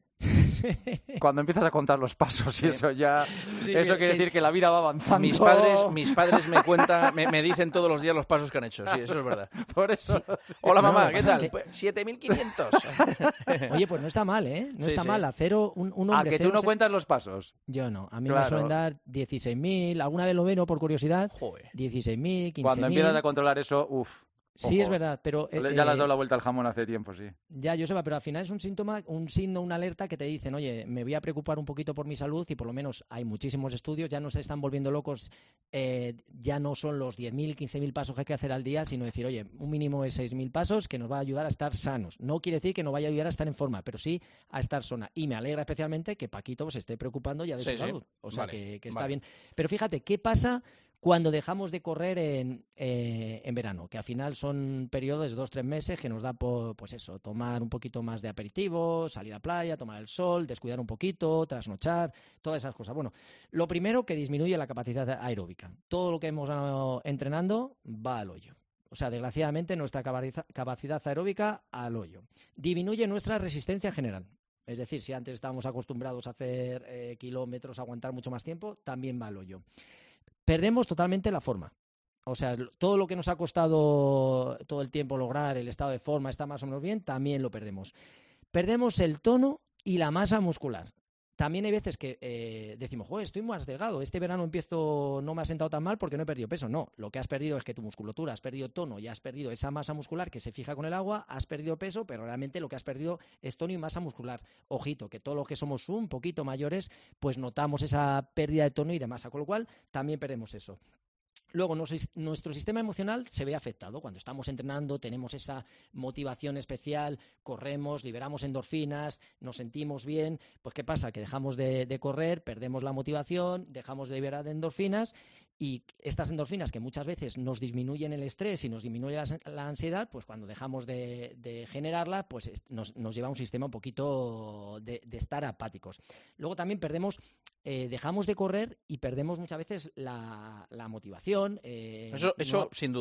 [SPEAKER 5] Cuando empiezas a contar los pasos y eso ya...
[SPEAKER 4] Sí,
[SPEAKER 5] eso
[SPEAKER 4] que-
[SPEAKER 5] quiere
[SPEAKER 4] que-
[SPEAKER 5] decir que la vida va avanzando.
[SPEAKER 4] Mis padres, mis padres me cuentan, me, me dicen todos los días los pasos que han hecho. Sí, eso es verdad.
[SPEAKER 5] Por eso...
[SPEAKER 4] Hola
[SPEAKER 17] No,
[SPEAKER 4] mamá,
[SPEAKER 17] lo
[SPEAKER 4] ¿qué
[SPEAKER 17] pasa
[SPEAKER 4] tal?
[SPEAKER 17] que-
[SPEAKER 4] Pues siete mil quinientos.
[SPEAKER 17] Oye, pues no está mal, ¿eh? No
[SPEAKER 4] Sí,
[SPEAKER 17] está
[SPEAKER 4] sí.
[SPEAKER 17] mal. A cero, un, un
[SPEAKER 5] ¿A
[SPEAKER 17] hombre...
[SPEAKER 5] que tú
[SPEAKER 17] cero
[SPEAKER 5] no
[SPEAKER 17] se-
[SPEAKER 5] cuentas los pasos?
[SPEAKER 17] Yo no. A mí
[SPEAKER 5] Claro.
[SPEAKER 17] me suelen dar dieciséis mil. Alguna vez lo veo, ¿no? Por curiosidad.
[SPEAKER 4] Joder.
[SPEAKER 17] dieciséis mil, quince mil.
[SPEAKER 5] Cuando empiezas a controlar eso, uff.
[SPEAKER 17] Sí, es verdad, pero... eh,
[SPEAKER 5] Ya le has
[SPEAKER 17] eh,
[SPEAKER 5] dado la vuelta al jamón hace tiempo, sí.
[SPEAKER 17] Ya, Joseba, pero al final es un síntoma, un signo, una alerta que te dicen, oye, me voy a preocupar un poquito por mi salud y por lo menos hay muchísimos estudios, ya no se están volviendo locos, eh, ya no son los diez mil, quince mil pasos que hay que hacer al día, sino decir, oye, un mínimo de seis mil pasos que nos va a ayudar a estar sanos. No quiere decir que nos vaya a ayudar a estar en forma, pero sí a estar sana. Y me alegra especialmente que Paquito se esté preocupando ya de
[SPEAKER 4] Sí,
[SPEAKER 17] su
[SPEAKER 4] sí.
[SPEAKER 17] salud. O sea,
[SPEAKER 4] Vale,
[SPEAKER 17] que, que está
[SPEAKER 4] vale.
[SPEAKER 17] bien. Pero fíjate, ¿qué pasa cuando dejamos de correr en, eh, en verano? Que al final son periodos de dos, tres meses que nos da por, pues eso, tomar un poquito más de aperitivo, salir a playa, tomar el sol, descuidar un poquito, trasnochar, todas esas cosas. Bueno, lo primero que disminuye la capacidad aeróbica. Todo lo que hemos estado entrenando va al hoyo. O sea, desgraciadamente nuestra capaci- capacidad aeróbica al hoyo. Disminuye nuestra resistencia general. Es decir, si antes estábamos acostumbrados a hacer eh, kilómetros, a aguantar mucho más tiempo, también va al hoyo. Perdemos totalmente la forma. O sea, todo lo que nos ha costado todo el tiempo lograr, el estado de forma, está más o menos bien, también lo perdemos. Perdemos el tono y la masa muscular. También hay veces que eh, decimos, joder, estoy más delgado, este verano empiezo, no me ha sentado tan mal porque no he perdido peso. No, lo que has perdido es que tu musculatura, has perdido tono y has perdido esa masa muscular que se fija con el agua, has perdido peso, pero realmente lo que has perdido es tono y masa muscular. Ojito, que todos los que somos un poquito mayores, pues notamos esa pérdida de tono y de masa, con lo cual también perdemos eso. Luego, nuestro sistema emocional se ve afectado. Cuando estamos entrenando, tenemos esa motivación especial, corremos, liberamos endorfinas, nos sentimos bien. Pues, ¿qué pasa? Que dejamos de, de correr, perdemos la motivación, dejamos de liberar endorfinas y estas endorfinas que muchas veces nos disminuyen el estrés y nos disminuye la, la ansiedad, pues cuando dejamos de, de generarla, pues nos, nos lleva a un sistema un poquito de, de estar apáticos. Luego también perdemos, eh, dejamos de correr y perdemos muchas veces la, la motivación. Eh,
[SPEAKER 4] Eso, eso
[SPEAKER 17] no,
[SPEAKER 4] sin duda.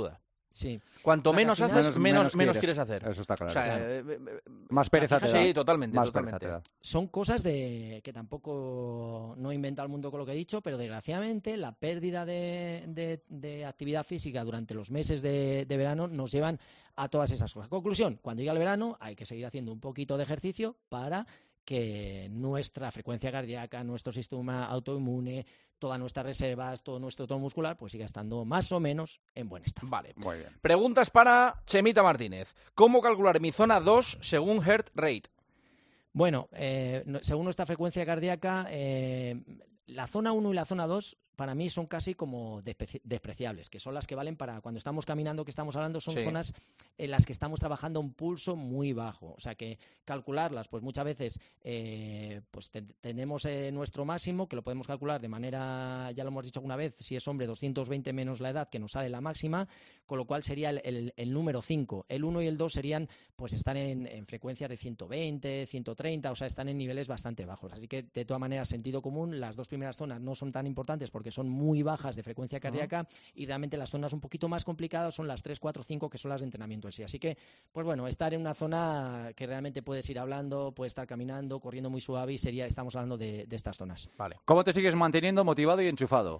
[SPEAKER 17] Sí.
[SPEAKER 4] Cuanto
[SPEAKER 17] O sea, que
[SPEAKER 4] menos
[SPEAKER 17] al final-
[SPEAKER 4] haces, menos, menos quieres hacer.
[SPEAKER 5] Eso está claro.
[SPEAKER 4] O sea,
[SPEAKER 5] Claro.
[SPEAKER 4] eh, eh, eh,
[SPEAKER 5] Más pereza te da.
[SPEAKER 4] Sí, totalmente,
[SPEAKER 5] Más
[SPEAKER 4] totalmente.
[SPEAKER 5] pereza te da.
[SPEAKER 17] Son cosas de que tampoco no inventa el mundo con lo que he dicho, pero desgraciadamente la pérdida de, de- de actividad física durante los meses de, de verano nos llevan a todas esas cosas. Conclusión, cuando llega el verano hay que seguir haciendo un poquito de ejercicio para que nuestra frecuencia cardíaca, nuestro sistema autoinmune, todas nuestras reservas, todo nuestro tono muscular, pues siga estando más o menos en buen estado.
[SPEAKER 4] Vale.
[SPEAKER 5] Muy bien.
[SPEAKER 4] Preguntas para Chemita Martínez. ¿Cómo calcular mi zona dos según heart rate?
[SPEAKER 17] Bueno, eh, no- según nuestra frecuencia cardíaca, eh, la zona uno y la zona dos para mí son casi como despreci- despreciables, que son las que valen para cuando estamos caminando, que estamos hablando, son
[SPEAKER 4] Sí.
[SPEAKER 17] zonas en las que estamos trabajando un pulso muy bajo. O sea que calcularlas, pues muchas veces eh, pues te- tenemos eh, nuestro máximo, que lo podemos calcular de manera, ya lo hemos dicho alguna vez, si es hombre, doscientos veinte menos la edad, que nos sale la máxima, con lo cual sería el, el- el número cinco. El uno y el dos serían, pues están en, en frecuencias de ciento veinte, ciento treinta, o sea, están en niveles bastante bajos. Así que, de todas maneras, sentido común, las dos primeras zonas no son tan importantes porque son muy bajas de frecuencia cardíaca y realmente las zonas un poquito más complicadas son las tres, cuatro, cinco, que son las de entrenamiento en sí. Así que, pues bueno, estar en una zona que realmente puedes ir hablando, puedes estar caminando, corriendo muy suave y sería, estamos hablando de, de estas zonas.
[SPEAKER 4] Vale.
[SPEAKER 5] ¿Cómo te sigues manteniendo motivado y enchufado?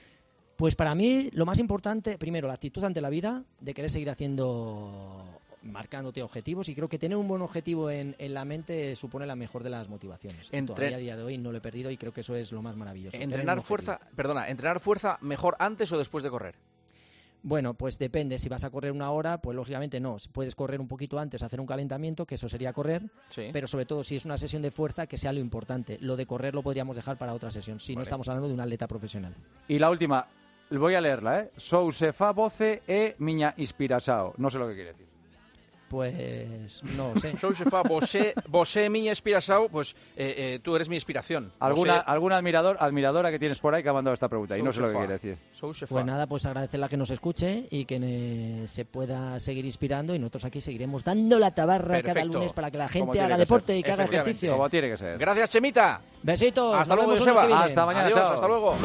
[SPEAKER 17] Pues para mí lo más importante, primero, la actitud ante la vida, de querer seguir haciendo, marcándote objetivos, y creo que tener un buen objetivo en, en la mente supone la mejor de las motivaciones. Y
[SPEAKER 4] Entre-
[SPEAKER 17] Todavía a día de hoy no lo he perdido y creo que eso es lo más maravilloso. tener un
[SPEAKER 4] Entrenar
[SPEAKER 17] objetivo.
[SPEAKER 4] fuerza, perdona, entrenar fuerza mejor antes o después de correr.
[SPEAKER 17] Bueno, pues depende. Si vas a correr una hora, pues lógicamente no. Puedes correr un poquito antes, hacer un calentamiento, que eso sería correr,
[SPEAKER 4] Sí.
[SPEAKER 17] pero sobre todo si es una sesión de fuerza, que sea lo importante. Lo de correr lo podríamos dejar para otra sesión, si no
[SPEAKER 5] Vale.
[SPEAKER 17] estamos hablando de un atleta profesional.
[SPEAKER 5] Y la última, voy a leerla, ¿eh? Sou se fa voce e miña inspirasao. No sé lo que quiere decir.
[SPEAKER 17] Pues no sé.
[SPEAKER 4] Sou se fa vosé, vosé miña inspiración, pues eh, eh, tú eres mi inspiración.
[SPEAKER 5] ¿Alguna,
[SPEAKER 4] Vosé-
[SPEAKER 5] alguna admirador, admiradora que tienes por ahí que ha mandado esta pregunta? Y
[SPEAKER 4] Sou
[SPEAKER 5] no sé
[SPEAKER 4] se
[SPEAKER 5] lo que
[SPEAKER 4] fa.
[SPEAKER 5] quiere decir.
[SPEAKER 4] Sou se fa.
[SPEAKER 17] Pues nada, pues agradecerle a que nos escuche y que eh, se pueda seguir inspirando, y nosotros aquí seguiremos dando la tabarra cada
[SPEAKER 4] Perfecto.
[SPEAKER 17] lunes para que la
[SPEAKER 5] Como
[SPEAKER 17] gente
[SPEAKER 5] tiene
[SPEAKER 17] haga
[SPEAKER 5] que
[SPEAKER 17] deporte
[SPEAKER 5] ser.
[SPEAKER 17] y que haga
[SPEAKER 4] Efectivamente.
[SPEAKER 17] ejercicio.
[SPEAKER 5] Como tiene que ser.
[SPEAKER 4] Gracias, Chemita.
[SPEAKER 17] Besitos.
[SPEAKER 4] Hasta
[SPEAKER 17] nos
[SPEAKER 4] luego,
[SPEAKER 17] vemos el lunes
[SPEAKER 4] Joseba.
[SPEAKER 17] que viene.
[SPEAKER 5] Hasta mañana,
[SPEAKER 4] Adiós,
[SPEAKER 5] chao.
[SPEAKER 4] hasta luego.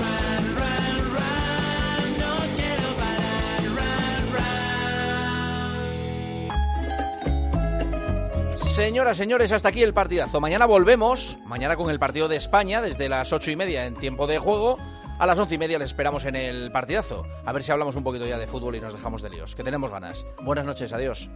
[SPEAKER 4] Señoras, señores, hasta aquí el partidazo. Mañana volvemos, mañana con el partido de España, desde las ocho y media en tiempo de juego. A las once y media les esperamos en el partidazo. A ver si hablamos un poquito ya de fútbol y nos dejamos de líos, que tenemos ganas. Buenas noches, adiós.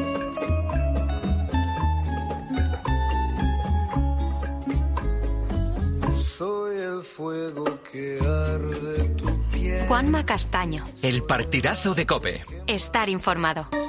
[SPEAKER 18] Soy el fuego que arde tu piel.
[SPEAKER 2] Juanma Castaño.
[SPEAKER 3] El partidazo de COPE.
[SPEAKER 2] Estar informado.